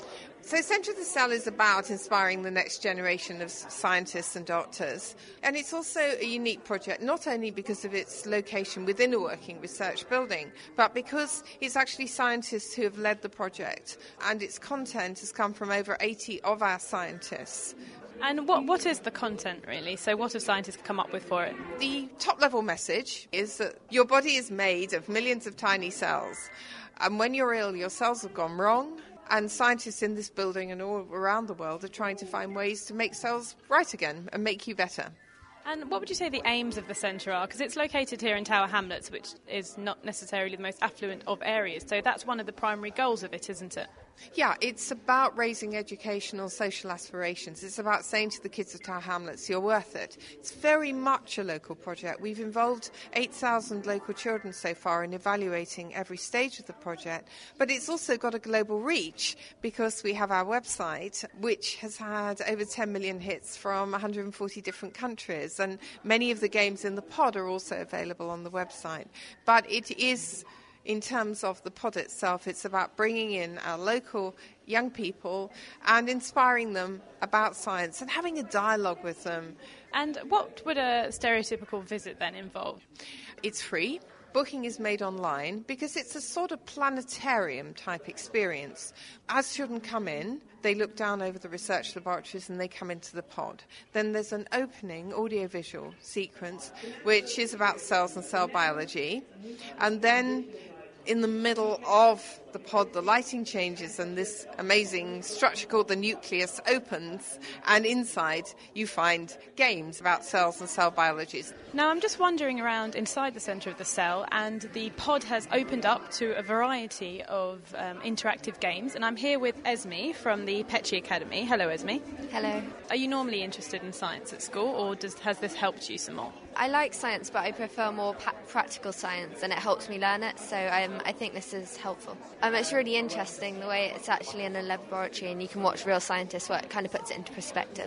So Centre of the Cell is about inspiring the next generation of scientists and doctors. And it's also a unique project, not only because of its location within a working research building, but because it's actually scientists who have led the project. And its content has come from over 80 of our scientists. And what is the content, really? So what have scientists come up with for it? The top-level message is that your body is made of millions of tiny cells. And when you're ill, your cells have gone wrong. And scientists in this building and all around the world are trying to find ways to make cells right again and make you better. And what would you say the aims of the centre are? Because it's located here in Tower Hamlets, which is not necessarily the most affluent of areas. So that's one of the primary goals of it, isn't it? Yeah, it's about raising educational social aspirations. It's about saying to the kids of Tower Hamlets, you're worth it. It's very much a local project. We've involved 8,000 local children so far in evaluating every stage of the project. But it's also got a global reach because we have our website, which has had over 10 million hits from 140 different countries. And many of the games in the pod are also available on the website. But it is, in terms of the pod itself, it's about bringing in our local young people and inspiring them about science and having a dialogue with them. And what would a stereotypical visit then involve? It's free. Booking is made online because it's a sort of planetarium type experience. As children come in, they look down over the research laboratories and they come into the pod. Then there's an opening audiovisual sequence which is about cells and cell biology. And then in the middle of the pod, the lighting changes and this amazing structure called the nucleus opens, and inside you find games about cells and cell biologies. Now, I'm just wandering around inside the centre of the cell, and the pod has opened up to a variety of interactive games, and I'm here with Esme from the Petrie Academy. Hello, Esme. Hello. Are you normally interested in science at school, or has this helped you some more? I like science, but I prefer more practical science, and it helps me learn it, so I think this is helpful. It's really interesting the way it's actually in a laboratory and you can watch real scientists work. It kind of puts it into perspective.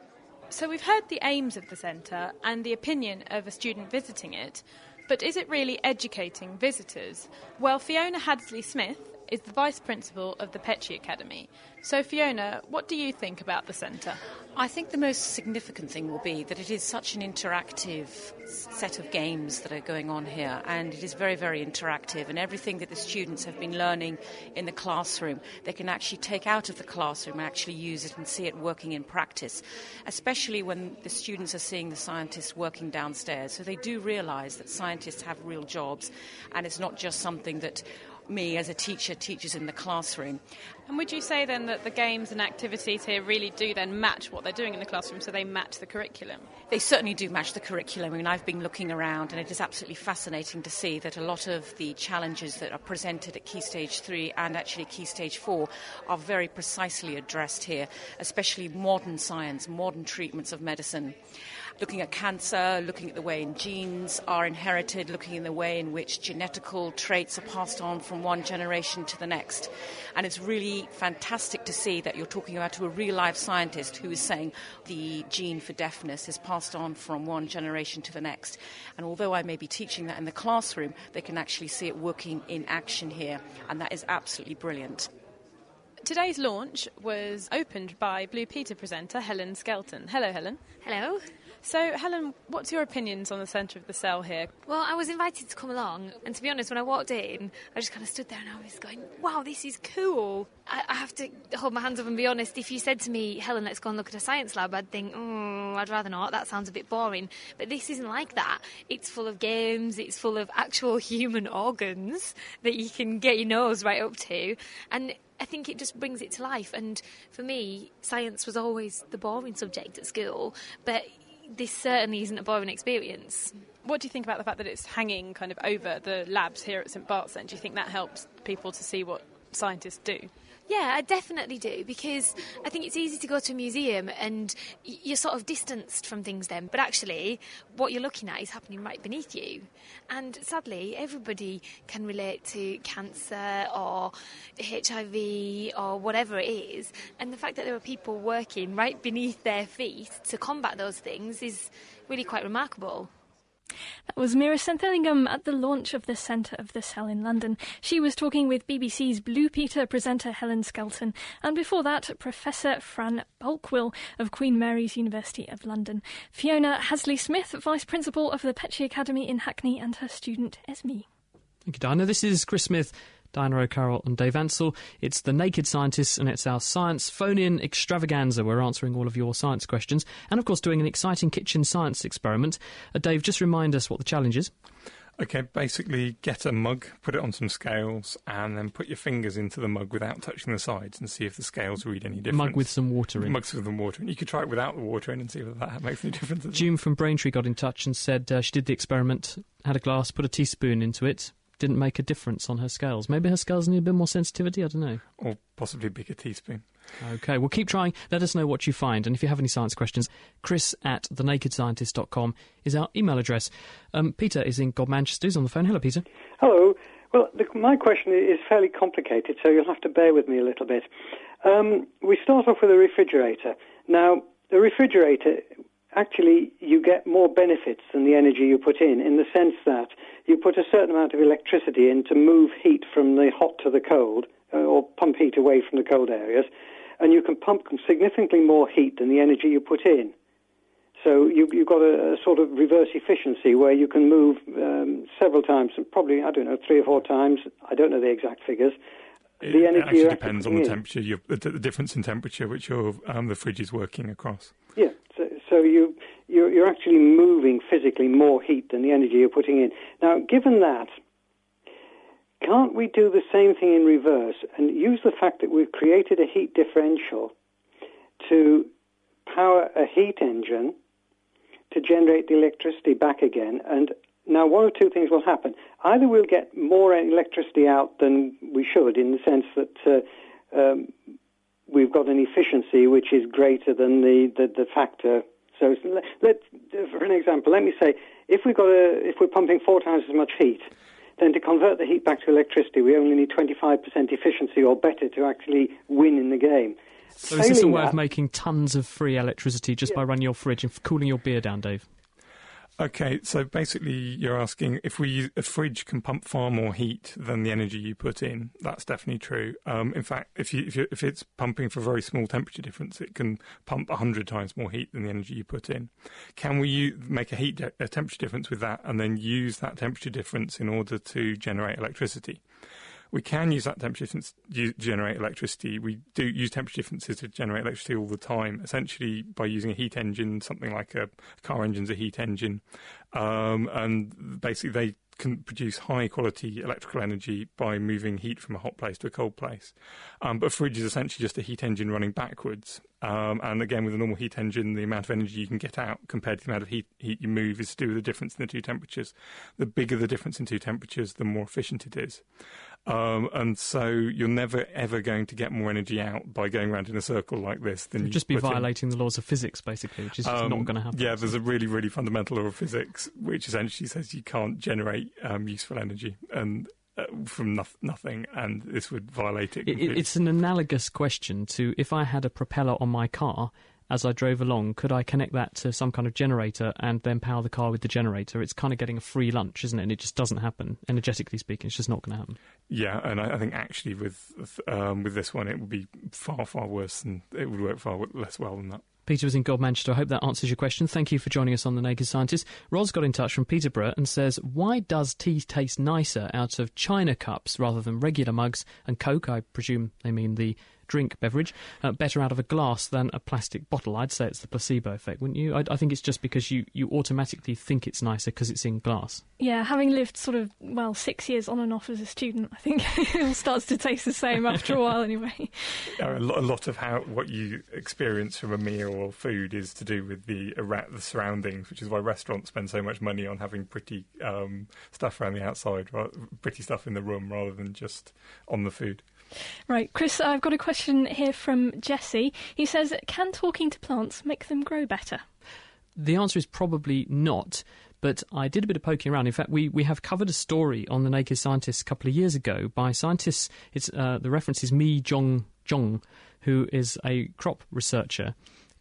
So we've heard the aims of the centre and the opinion of a student visiting it, but is it really educating visitors? Well, Fiona Hadsley-Smith is the Vice Principal of the Petrie Academy. So, Fiona, what do you think about the centre? I think the most significant thing will be that it is such an interactive set of games that are going on here, and it is very, very interactive, and everything that the students have been learning in the classroom, they can actually take out of the classroom and actually use it and see it working in practice, especially when the students are seeing the scientists working downstairs. So they do realise that scientists have real jobs, and it's not just something that me as a teacher teaches in the classroom. And would you say then that the games and activities here really do then match what they're doing in the classroom, so they match the curriculum? They certainly do match the curriculum. I mean, I've been looking around and it is absolutely fascinating to see that a lot of the challenges that are presented at Key Stage 3 and actually Key Stage 4 are very precisely addressed here, especially modern science, modern treatments of medicine. Looking at cancer, looking at the way in genes are inherited, looking at the way in which genetical traits are passed on from one generation to the next. And it's really fantastic to see that you're talking about to a real-life scientist who is saying the gene for deafness is passed on from one generation to the next. And although I may be teaching that in the classroom, they can actually see it working in action here. And that is absolutely brilliant. Today's launch was opened by Blue Peter presenter Helen Skelton. Hello, Helen. Hello. So, Helen, what's your opinions on the centre of the cell here? Well, I was invited to come along, and to be honest, when I walked in, I just kind of stood there and I was going, wow, this is cool. I have to hold my hands up and be honest. If you said to me, Helen, let's go and look at a science lab, I'd think, I'd rather not. That sounds a bit boring. But this isn't like that. It's full of games. It's full of actual human organs that you can get your nose right up to. And I think it just brings it to life. And for me, science was always the boring subject at school, but this certainly isn't a boring experience. What do you think about the fact that it's hanging kind of over the labs here at St Bart's then? Do you think that helps people to see what scientists do? Yeah, I definitely do, because I think it's easy to go to a museum and you're sort of distanced from things then, but actually what you're looking at is happening right beneath you. And sadly, everybody can relate to cancer or HIV or whatever it is, and the fact that there are people working right beneath their feet to combat those things is really quite remarkable. That was Mira Senthillingham at the launch of the Centre of the Cell in London. She was talking with BBC's Blue Peter presenter Helen Skelton, and before that, Professor Fran Bulkwill of Queen Mary's University of London, Fiona Hasley-Smith, Vice Principal of the Petrie Academy in Hackney, and her student Esme. Thank you, Diana. This is Chris Smith, Diana O'Carroll and Dave Ansell. It's The Naked Scientists, and it's our science phone-in extravaganza. We're answering all of your science questions and, of course, doing an exciting kitchen science experiment. Dave, just remind us what the challenge is. Okay, basically get a mug, put it on some scales, and then put your fingers into the mug without touching the sides and see if the scales read any difference. Mug with some water in. Mugs with some water in. You could try it without the water in and see if that makes any difference. June from Braintree got in touch and said she did the experiment, had a glass, put a teaspoon into it, didn't make a difference on her scales. Maybe her scales need a bit more sensitivity, I don't know. Or possibly a bigger teaspoon. OK, well, keep trying. Let us know what you find. And if you have any science questions, chris@thenakedscientist.com is our email address. Peter is in Godmanchester. He's on the phone. Hello, Peter. Hello. Well, my question is fairly complicated, so you'll have to bear with me a little bit. We start off with a refrigerator. Now, the refrigerator, actually, you get more benefits than the energy you put in the sense that you put a certain amount of electricity in to move heat from the hot to the cold, or pump heat away from the cold areas, and you can pump significantly more heat than the energy you put in. So you've got a sort of reverse efficiency where you can move several times, probably, 3 or 4 times, I don't know the exact figures. The energy actually depends on the temperature, the difference in temperature which the fridge is working across. Yeah, so you're actually moving physically more heat than the energy you're putting in. Now, given that, can't we do the same thing in reverse and use the fact that we've created a heat differential to power a heat engine to generate the electricity back again? And now one of two things will happen. Either we'll get more electricity out than we should, in the sense that we've got an efficiency which is greater than the factor. So for an example, let me say, if we're pumping 4 times as much heat, then to convert the heat back to electricity, we only need 25% efficiency or better to actually win in the game. So is this a way of making tons of free electricity just by running your fridge and cooling your beer down, Dave? Okay, so basically you're asking if a fridge can pump far more heat than the energy you put in. That's definitely true. In fact, if it's pumping for a very small temperature difference, it can pump 100 times more heat than the energy you put in. Can we make a temperature difference with that and then use that temperature difference in order to generate electricity? We can use that temperature difference to generate electricity. We do use temperature differences to generate electricity all the time, essentially by using a heat engine, something like a car engine's a heat engine. And basically they can produce high-quality electrical energy by moving heat from a hot place to a cold place. But a fridge is essentially just a heat engine running backwards. And again, with a normal heat engine, the amount of energy you can get out compared to the amount of heat you move is to do with the difference in the two temperatures. The bigger the difference in two temperatures, the more efficient it is. And so you're never, ever going to get more energy out by going around in a circle like this. Than You'd just be violating the laws of physics, basically, which is just not going to happen. Yeah, there's a really, really fundamental law of physics which essentially says you can't generate useful energy and from nothing, and this would violate it completely. It's an analogous question to if I had a propeller on my car as I drove along, could I connect that to some kind of generator and then power the car with the generator? It's kind of getting a free lunch, isn't it? And it just doesn't happen. Energetically speaking, it's just not going to happen. Yeah, and I think actually with this one, it would be far, far worse, and it would work far less well than that. Peter was in Godmanchester. I hope that answers your question. Thank you for joining us on The Naked Scientist. Rod's got in touch from Peterborough and says, why does tea taste nicer out of china cups rather than regular mugs, and Coke, I presume they mean the drink beverage, better out of a glass than a plastic bottle? I'd say it's the placebo effect, wouldn't you? I think it's just because you automatically think it's nicer because it's in glass. Yeah, having lived 6 years on and off as a student, I think it all starts to taste the same after a while anyway. A lot of what you experience from a meal or food is to do with the surroundings, which is why restaurants spend so much money on having pretty stuff around the outside, pretty stuff in the room rather than just on the food. Right, Chris, I've got a question here from Jesse. He says, can talking to plants make them grow better? The answer is probably not, but I did a bit of poking around. In fact, we have covered a story on The Naked Scientist a couple of years ago by scientists. The reference is Mi Jong, who is a crop researcher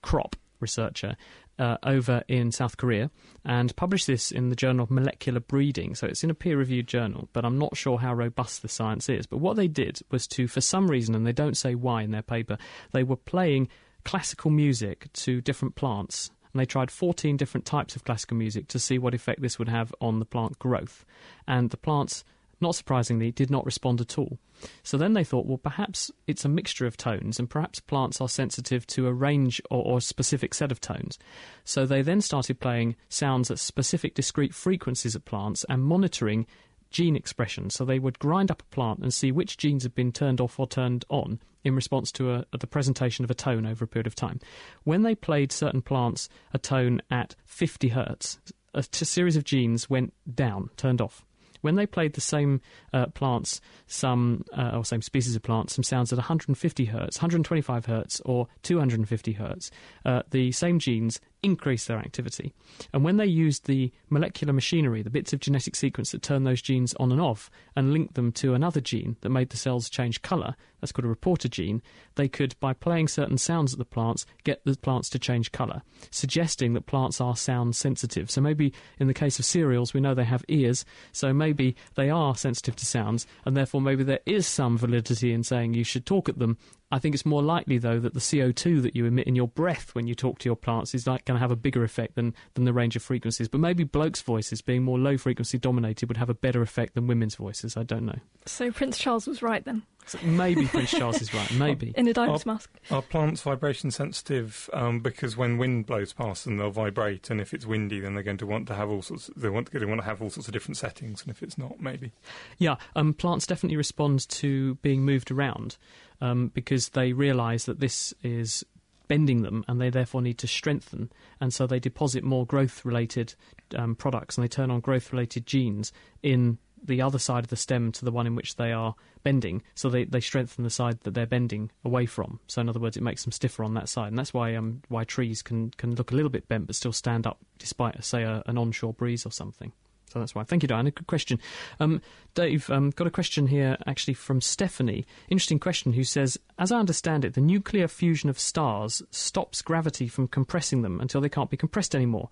over in South Korea, and published this in the Journal of Molecular Breeding. So it's in a peer-reviewed journal, but I'm not sure how robust the science is. But what they did was to, for some reason, and they don't say why in their paper, they were playing classical music to different plants. And they tried 14 different types of classical music to see what effect this would have on the plant growth. And the plants, not surprisingly, did not respond at all. So then they thought, well, perhaps it's a mixture of tones, and perhaps plants are sensitive to a range or a specific set of tones. So they then started playing sounds at specific discrete frequencies of plants and monitoring gene expression. So they would grind up a plant and see which genes had been turned off or turned on in response to the presentation of a tone over a period of time. When they played certain plants a tone at 50 hertz, a series of genes went down, turned off. When they played the same plants, same species of plants, some sounds at 150 hertz, 125 hertz, or 250 hertz, the same genes increase their activity. And when they used the molecular machinery, the bits of genetic sequence that turn those genes on and off, and link them to another gene that made the cells change colour, that's called a reporter gene, they could, by playing certain sounds at the plants, get the plants to change colour, suggesting that plants are sound sensitive. So maybe in the case of cereals, we know they have ears, so maybe they are sensitive to sounds, and therefore maybe there is some validity in saying you should talk at them. I think it's more likely, though, that the CO2 that you emit in your breath when you talk to your plants is going to have a bigger effect than the range of frequencies. But maybe blokes' voices, being more low-frequency dominated, would have a better effect than women's voices. I don't know. So Prince Charles was right, then? So maybe Prince Charles is right, maybe. In a diamond mask. Are plants vibration sensitive because when wind blows past them, they'll vibrate, and if it's windy, then they're going to want to have all sorts of different settings, and if it's not, maybe. Yeah, plants definitely respond to being moved around because they realise that this is bending them, and they therefore need to strengthen, and so they deposit more growth-related products, and they turn on growth-related genes in the other side of the stem to the one in which they are bending, so they strengthen the side that they're bending away from. So in other words, it makes them stiffer on that side, and that's why trees can look a little bit bent but still stand up despite, say, an onshore breeze or something. So that's why. Thank you, Diana. Good question. Dave, got a question here actually from Stephanie. Interesting question, who says, as I understand it, the nuclear fusion of stars stops gravity from compressing them until they can't be compressed anymore.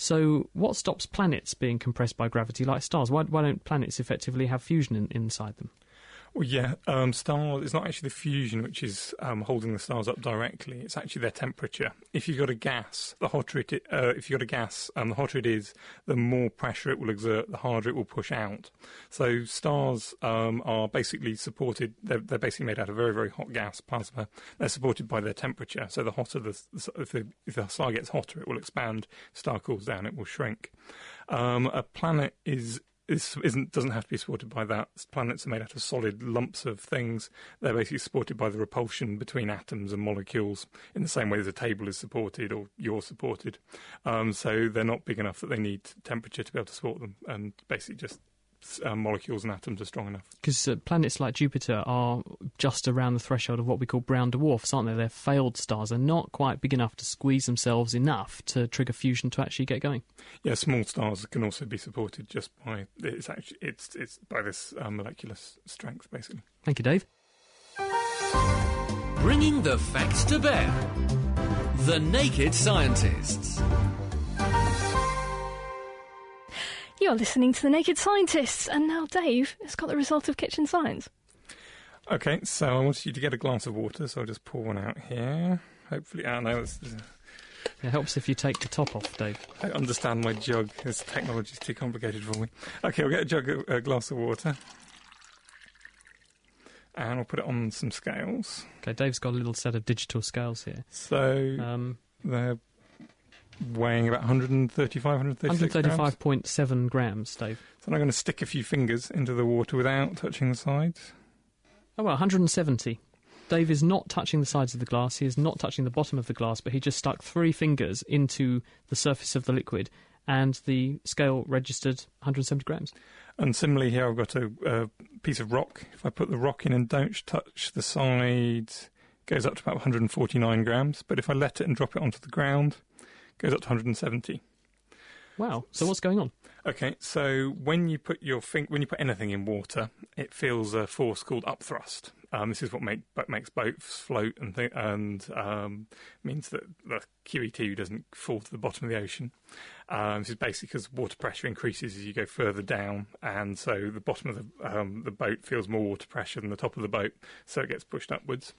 So what stops planets being compressed by gravity like stars? Why don't planets effectively have fusion inside them? Well, yeah, stars, it's not actually the fusion which is holding the stars up directly. It's actually their temperature. If you've got a gas, the hotter it is, the more pressure it will exert, the harder it will push out. So stars are basically supported. They're basically made out of very, very hot gas, plasma. They're supported by their temperature. So the hotter if the star gets hotter, it will expand. If the star cools down, it will shrink. A planet is doesn't have to be supported by that. Planets are made out of solid lumps of things. They're basically supported by the repulsion between atoms and molecules in the same way as a table is supported or you're supported. So they're not big enough that they need temperature to be able to support them, and basically just molecules and atoms are strong enough. Because planets like Jupiter are just around the threshold of what we call brown dwarfs, aren't they? They're failed stars. They're not quite big enough to squeeze themselves enough to trigger fusion to actually get going. Yeah, small stars can also be supported just by it's by this molecular strength, basically. Thank you, Dave. Bringing the facts to bear. The Naked Scientists. You're listening to The Naked Scientists, and now Dave has got the result of Kitchen Science. Okay, so I wanted you to get a glass of water, so I'll just pour one out here. Hopefully, it helps if you take the top off, Dave. I don't understand my jug. This technology's too complicated for me. Okay, I'll get a glass of water. And I'll put it on some scales. Okay, Dave's got a little set of digital scales here. So they're weighing about 135.7 grams, Dave. So I'm going to stick a few fingers into the water without touching the sides. Oh, well, 170. Dave is not touching the sides of the glass, he is not touching the bottom of the glass, but he just stuck 3 fingers into the surface of the liquid, and the scale registered 170 grams. And similarly here I've got a piece of rock. If I put the rock in and don't touch the sides, it goes up to about 149 grams, but if I let it and drop it onto the ground, it goes up to 170. Wow, so what's going on? Okay, so when you put anything in water, it feels a force called upthrust. This is what makes boats float and means that the QE2 doesn't fall to the bottom of the ocean. This is basically because water pressure increases as you go further down, and so the bottom of the boat feels more water pressure than the top of the boat, so it gets pushed upwards.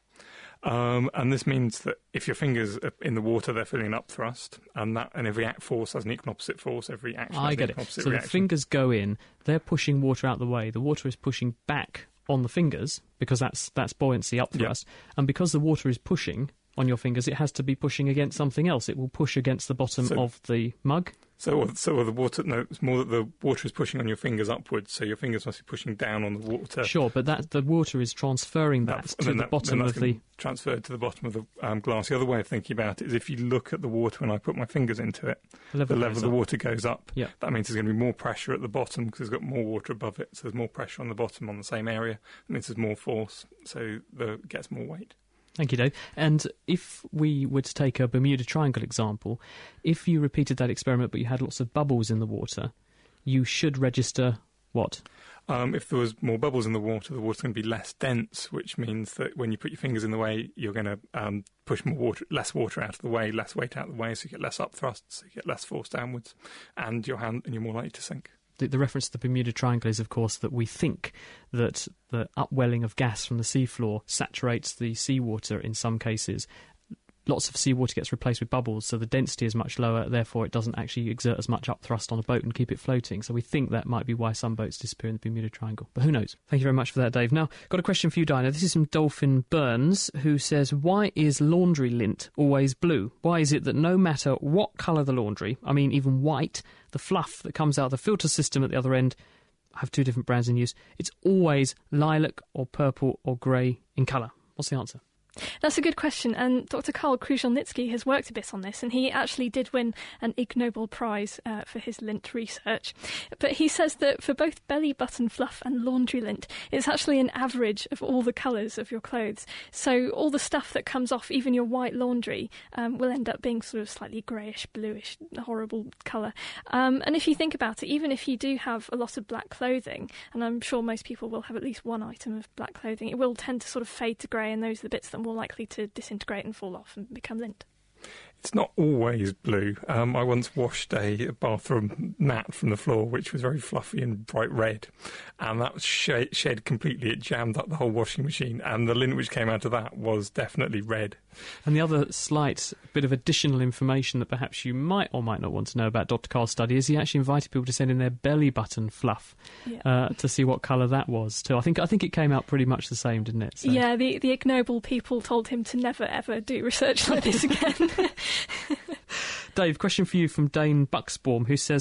And this means that if your fingers are in the water, they're feeling an upthrust, and every force has an equal and opposite force. Every action has an equal and opposite reaction. So the fingers go in, they're pushing water out the way. The water is pushing back on the fingers because that's buoyancy, upthrust, and because the water is pushing on your fingers, it has to be pushing against something else. It will push against the bottom of the mug. So the water? No, it's more that the water is pushing on your fingers upwards. So your fingers must be pushing down on the water. Sure, but the water is transferring to the bottom of the transferred to the bottom of the glass. The other way of thinking about it is if you look at the water when I put my fingers into it, the level of the water goes up. Yeah. That means there's going to be more pressure at the bottom because it's got more water above it. So there's more pressure on the bottom on the same area. That means there's more force. So it gets more weight. Thank you, Dave. And if we were to take a Bermuda Triangle example, if you repeated that experiment but you had lots of bubbles in the water, you should register what? If there was more bubbles in the water's going to be less dense, which means that when you put your fingers in the way, you're going to push less water out of the way, less weight out of the way, so you get less upthrust, so you get less force downwards, and you're more likely to sink. The reference to the Bermuda Triangle is, of course, that we think that the upwelling of gas from the seafloor saturates the seawater in some cases. Lots of seawater gets replaced with bubbles, so the density is much lower, therefore it doesn't actually exert as much upthrust on a boat and keep it floating. So we think that might be why some boats disappear in the Bermuda Triangle. But who knows? Thank you very much for that, Dave. Now, got a question for you, Dinah. This is from Dolphin Burns, who says, why is laundry lint always blue? Why is it that no matter what colour the laundry, I mean even white, the fluff that comes out of the filter system at the other end, I have 2 different brands in use, it's always lilac or purple or grey in colour? What's the answer? That's a good question, and Dr. Karl Kruszelnicki has worked a bit on this, and he actually did win an Ig Nobel Prize for his lint research. But he says that for both belly button fluff and laundry lint, it's actually an average of all the colours of your clothes. So all the stuff that comes off, even your white laundry, will end up being sort of slightly greyish, bluish, horrible colour. And if you think about it, even if you do have a lot of black clothing, and I'm sure most people will have at least one item of black clothing, it will tend to sort of fade to grey, and those are the bits that more likely to disintegrate and fall off and become lint. It's not always blue. I once washed a bathroom mat from the floor, which was very fluffy and bright red, and that was shed completely. It jammed up the whole washing machine, and the lint which came out of that was definitely red. And the other slight bit of additional information that perhaps you might or might not want to know about Dr. Karl's study is he actually invited people to send in their belly button fluff to see what colour that was too. I think it came out pretty much the same, didn't it? So. Yeah, the Ig Nobel people told him to never ever do research like this again. Dave, question for you from Dane Bucksbaum, who says,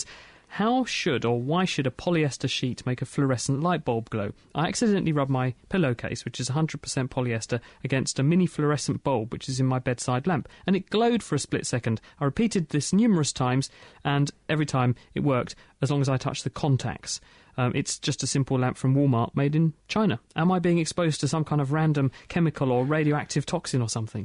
How should or why should a polyester sheet make a fluorescent light bulb glow? I accidentally rubbed my pillowcase, which is 100% polyester, against a mini fluorescent bulb, which is in my bedside lamp, and it glowed for a split second. I repeated this numerous times, and every time it worked, as long as I touched the contacts. It's just a simple lamp from Walmart made in China. Am I being exposed to some kind of random chemical or radioactive toxin or something?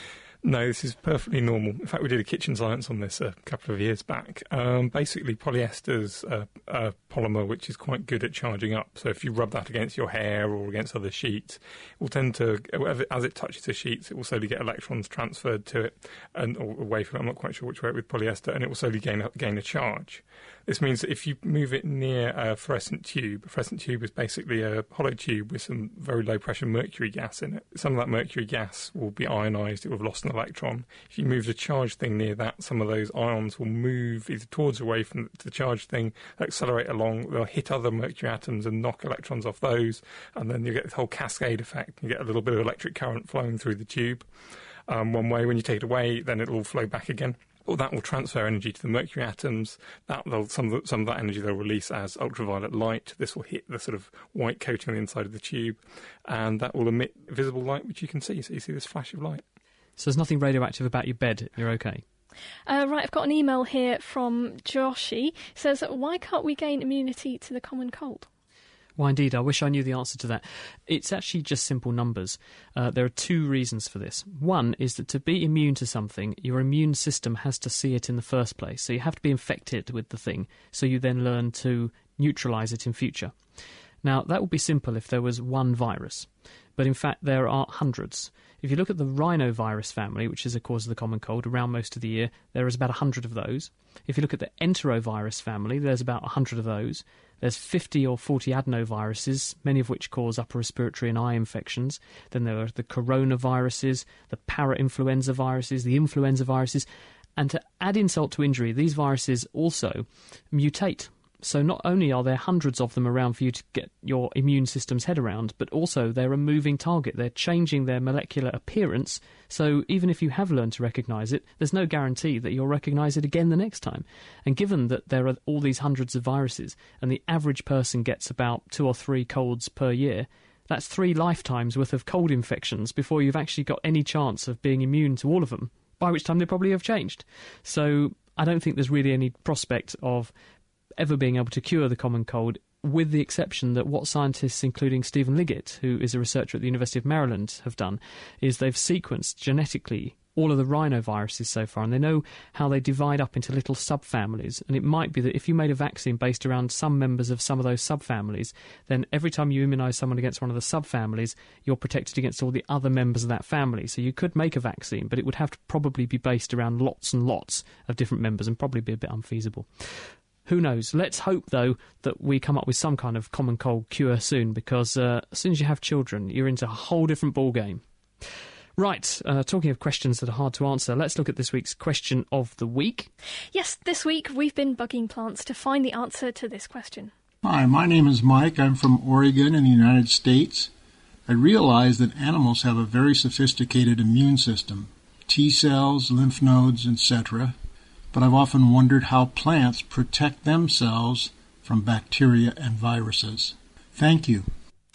No, this is perfectly normal. In fact, we did a kitchen science on this a couple of years back. Basically, polyester's a polymer which is quite good at charging up. So if you rub that against your hair or against other sheets, it will tend to, as it touches the sheets, it will slowly get electrons transferred to it and or away from it. I'm not quite sure which way with polyester, and it will slowly gain a charge. This means that if you move it near a fluorescent tube is basically a hollow tube with some very low pressure mercury gas in it. Some of that mercury gas will be ionised, it will have lost an electron. If you move the charged thing near that, some of those ions will move either towards or away from the charged thing, accelerate along, they'll hit other mercury atoms and knock electrons off those, and then you get this whole cascade effect. You get a little bit of electric current flowing through the tube one way. When you take it away, then it'll all flow back again. Or that will transfer energy to the mercury atoms. Some of that energy they'll release as ultraviolet light. This will hit the sort of white coating on the inside of the tube, and that will emit visible light, which you can see. So you see this flash of light. So there's nothing radioactive about your bed. You're okay. Right, I've got an email here from Joshi. It says, why can't we gain immunity to the common cold? Why, indeed, I wish I knew the answer to that. It's actually just simple numbers. There are two reasons for this. One is that to be immune to something, your immune system has to see it in the first place. So you have to be infected with the thing, so you then learn to neutralise it in future. Now, that would be simple if there was one virus. But in fact, there are hundreds. If you look at the rhinovirus family, which is a cause of the common cold, around most of the year, there is about 100 of those. If you look at the enterovirus family, there's about 100 of those. There's 50 or 40 adenoviruses, many of which cause upper respiratory and eye infections. Then there are the coronaviruses, the parainfluenza viruses, the influenza viruses. And to add insult to injury, these viruses also mutate. So not only are there hundreds of them around for you to get your immune system's head around, but also they're a moving target. They're changing their molecular appearance. So even if you have learned to recognise it, there's no guarantee that you'll recognise it again the next time. And given that there are all these hundreds of viruses, and the average person gets about 2 or 3 colds per year, that's 3 lifetimes worth of cold infections before you've actually got any chance of being immune to all of them, by which time they probably have changed. So I don't think there's really any prospect of ever being able to cure the common cold, with the exception that what scientists, including Stephen Liggett, who is a researcher at the University of Maryland, have done, is they've sequenced genetically all of the rhinoviruses so far, and they know how they divide up into little subfamilies. And it might be that if you made a vaccine based around some members of some of those subfamilies, then every time you immunise someone against one of the subfamilies, you're protected against all the other members of that family. So you could make a vaccine, but it would have to probably be based around lots and lots of different members and probably be a bit unfeasible. Who knows? Let's hope, though, that we come up with some kind of common cold cure soon, because as soon as you have children, you're into a whole different ballgame. Right, talking of questions that are hard to answer, let's look at this week's question of the week. Yes, this week we've been bugging plants to find the answer to this question. Hi, my name is Mike. I'm from Oregon in the United States. I realize that animals have a very sophisticated immune system, T cells, lymph nodes, etc., but I've often wondered how plants protect themselves from bacteria and viruses. Thank you.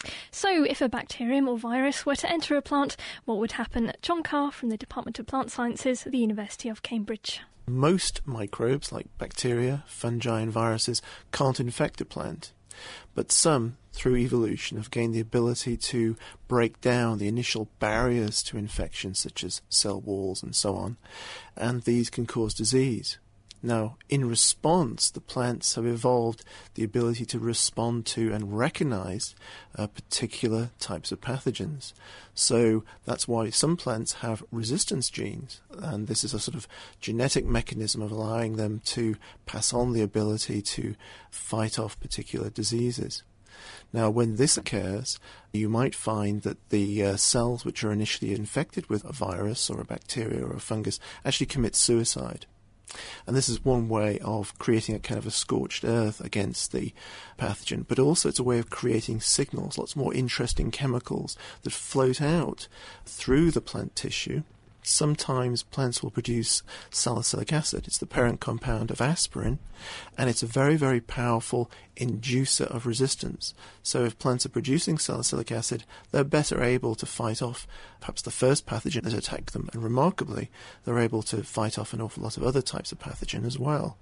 So, if a bacterium or virus were to enter a plant, what would happen? John Carr from the Department of Plant Sciences at the University of Cambridge. Most microbes, like bacteria, fungi and viruses, can't infect a plant. But some, through evolution, have gained the ability to break down the initial barriers to infection, such as cell walls and so on, and these can cause disease. Now, in response, the plants have evolved the ability to respond to and recognize particular types of pathogens. So that's why some plants have resistance genes, and this is a sort of genetic mechanism of allowing them to pass on the ability to fight off particular diseases. Now, when this occurs, you might find that the cells which are initially infected with a virus or a bacteria or a fungus actually commit suicide. And this is one way of creating a kind of a scorched earth against the pathogen, but also it's a way of creating signals, lots more interesting chemicals that float out through the plant tissue sometimes plants will produce salicylic acid. It's the parent compound of aspirin, and it's a very, very powerful inducer of resistance. So if plants are producing salicylic acid, they're better able to fight off perhaps the first pathogen that attacked them, and remarkably, they're able to fight off an awful lot of other types of pathogen as well.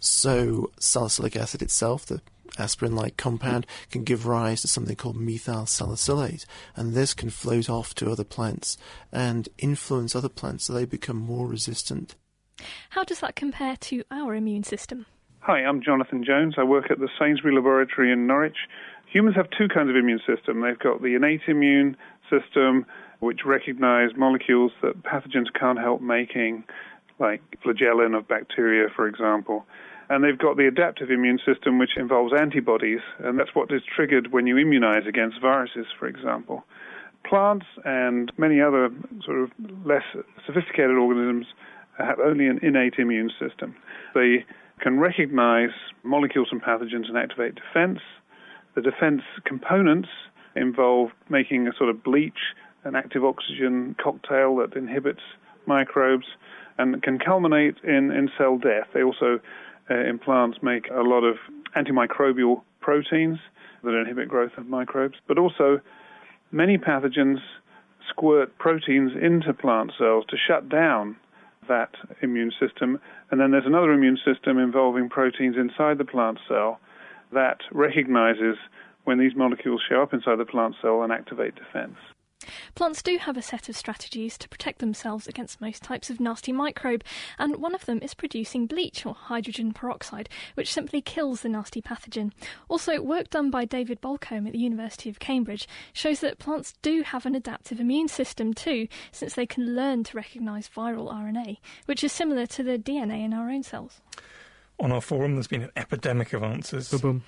So salicylic acid itself, the aspirin-like compound, can give rise to something called methyl salicylate, and this can float off to other plants and influence other plants so they become more resistant. How does that compare to our immune system? Hi, I'm Jonathan Jones. I work at the Sainsbury Laboratory in Norwich. Humans have two kinds of immune system. They've got the innate immune system, which recognise molecules that pathogens can't help making, like flagellin of bacteria, for example. And they've got the adaptive immune system, which involves antibodies, and that's what is triggered when you immunize against viruses, for example. Plants and many other sort of less sophisticated organisms have only an innate immune system. They can recognize molecules and pathogens and activate defense. The defense components involve making a sort of bleach, an active oxygen cocktail that inhibits microbes and can culminate in cell death. They also in plants make a lot of antimicrobial proteins that inhibit growth of microbes, but also many pathogens squirt proteins into plant cells to shut down that immune system. And then there's another immune system involving proteins inside the plant cell that recognizes when these molecules show up inside the plant cell and activate defense. Plants do have a set of strategies to protect themselves against most types of nasty microbe, and one of them is producing bleach, or hydrogen peroxide, which simply kills the nasty pathogen. Also, work done by David Bolcombe at the University of Cambridge shows that plants do have an adaptive immune system too, since they can learn to recognise viral RNA, which is similar to the DNA in our own cells. On our forum, there's been an epidemic of answers. Boom.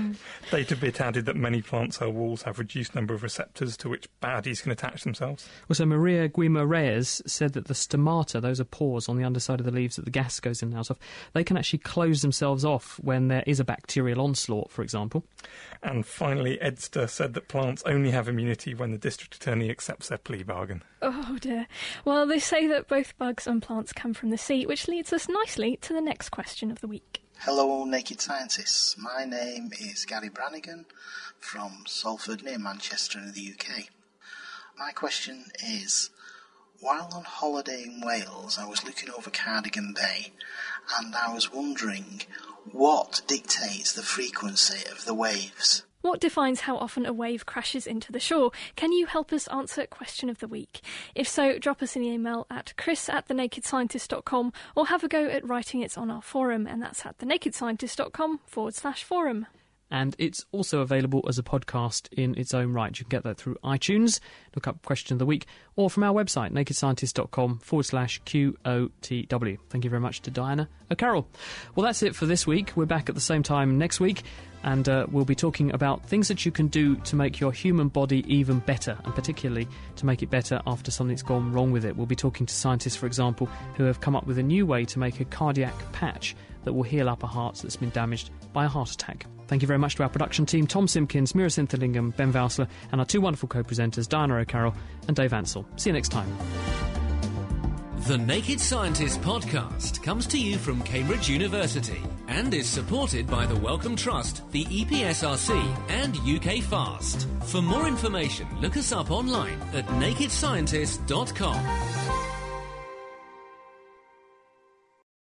Databit added that many plant cell walls have reduced number of receptors to which baddies can attach themselves. Also, Maria Guima-Reyes said that the stomata, those are pores on the underside of the leaves that the gas goes in and out of, they can actually close themselves off when there is a bacterial onslaught, for example. And finally, Edster said that plants only have immunity when the district attorney accepts their plea bargain. Oh dear. Well, they say that both bugs and plants come from the sea, which leads us nicely to the next question of the week. Hello all naked scientists, my name is Gary Brannigan from Salford near Manchester in the UK. My question is, while on holiday in Wales I was looking over Cardigan Bay and I was wondering what dictates the frequency of the waves. What defines how often a wave crashes into the shore? Can you help us answer question of the week? If so, drop us an email at chris@thenakedscientist.com or have a go at writing it on our forum, and that's at thenakedscientist.com/forum. And it's also available as a podcast in its own right. You can get that through iTunes, look up Question of the Week, or from our website, nakedscientist.com/QOTW. Thank you very much to Diana O'Carroll. Well, that's it for this week. We're back at the same time next week, and we'll be talking about things that you can do to make your human body even better, and particularly to make it better after something's gone wrong with it. We'll be talking to scientists, for example, who have come up with a new way to make a cardiac patch that will heal up a heart that's been damaged by a heart attack. Thank you very much to our production team, Tom Simpkins, Mira Sinthalingam, Ben Valsler, and our two wonderful co-presenters, Diana O'Carroll and Dave Ansell. See you next time. The Naked Scientist podcast comes to you from Cambridge University and is supported by the Wellcome Trust, the EPSRC and UK FAST. For more information, look us up online at nakedscientist.com.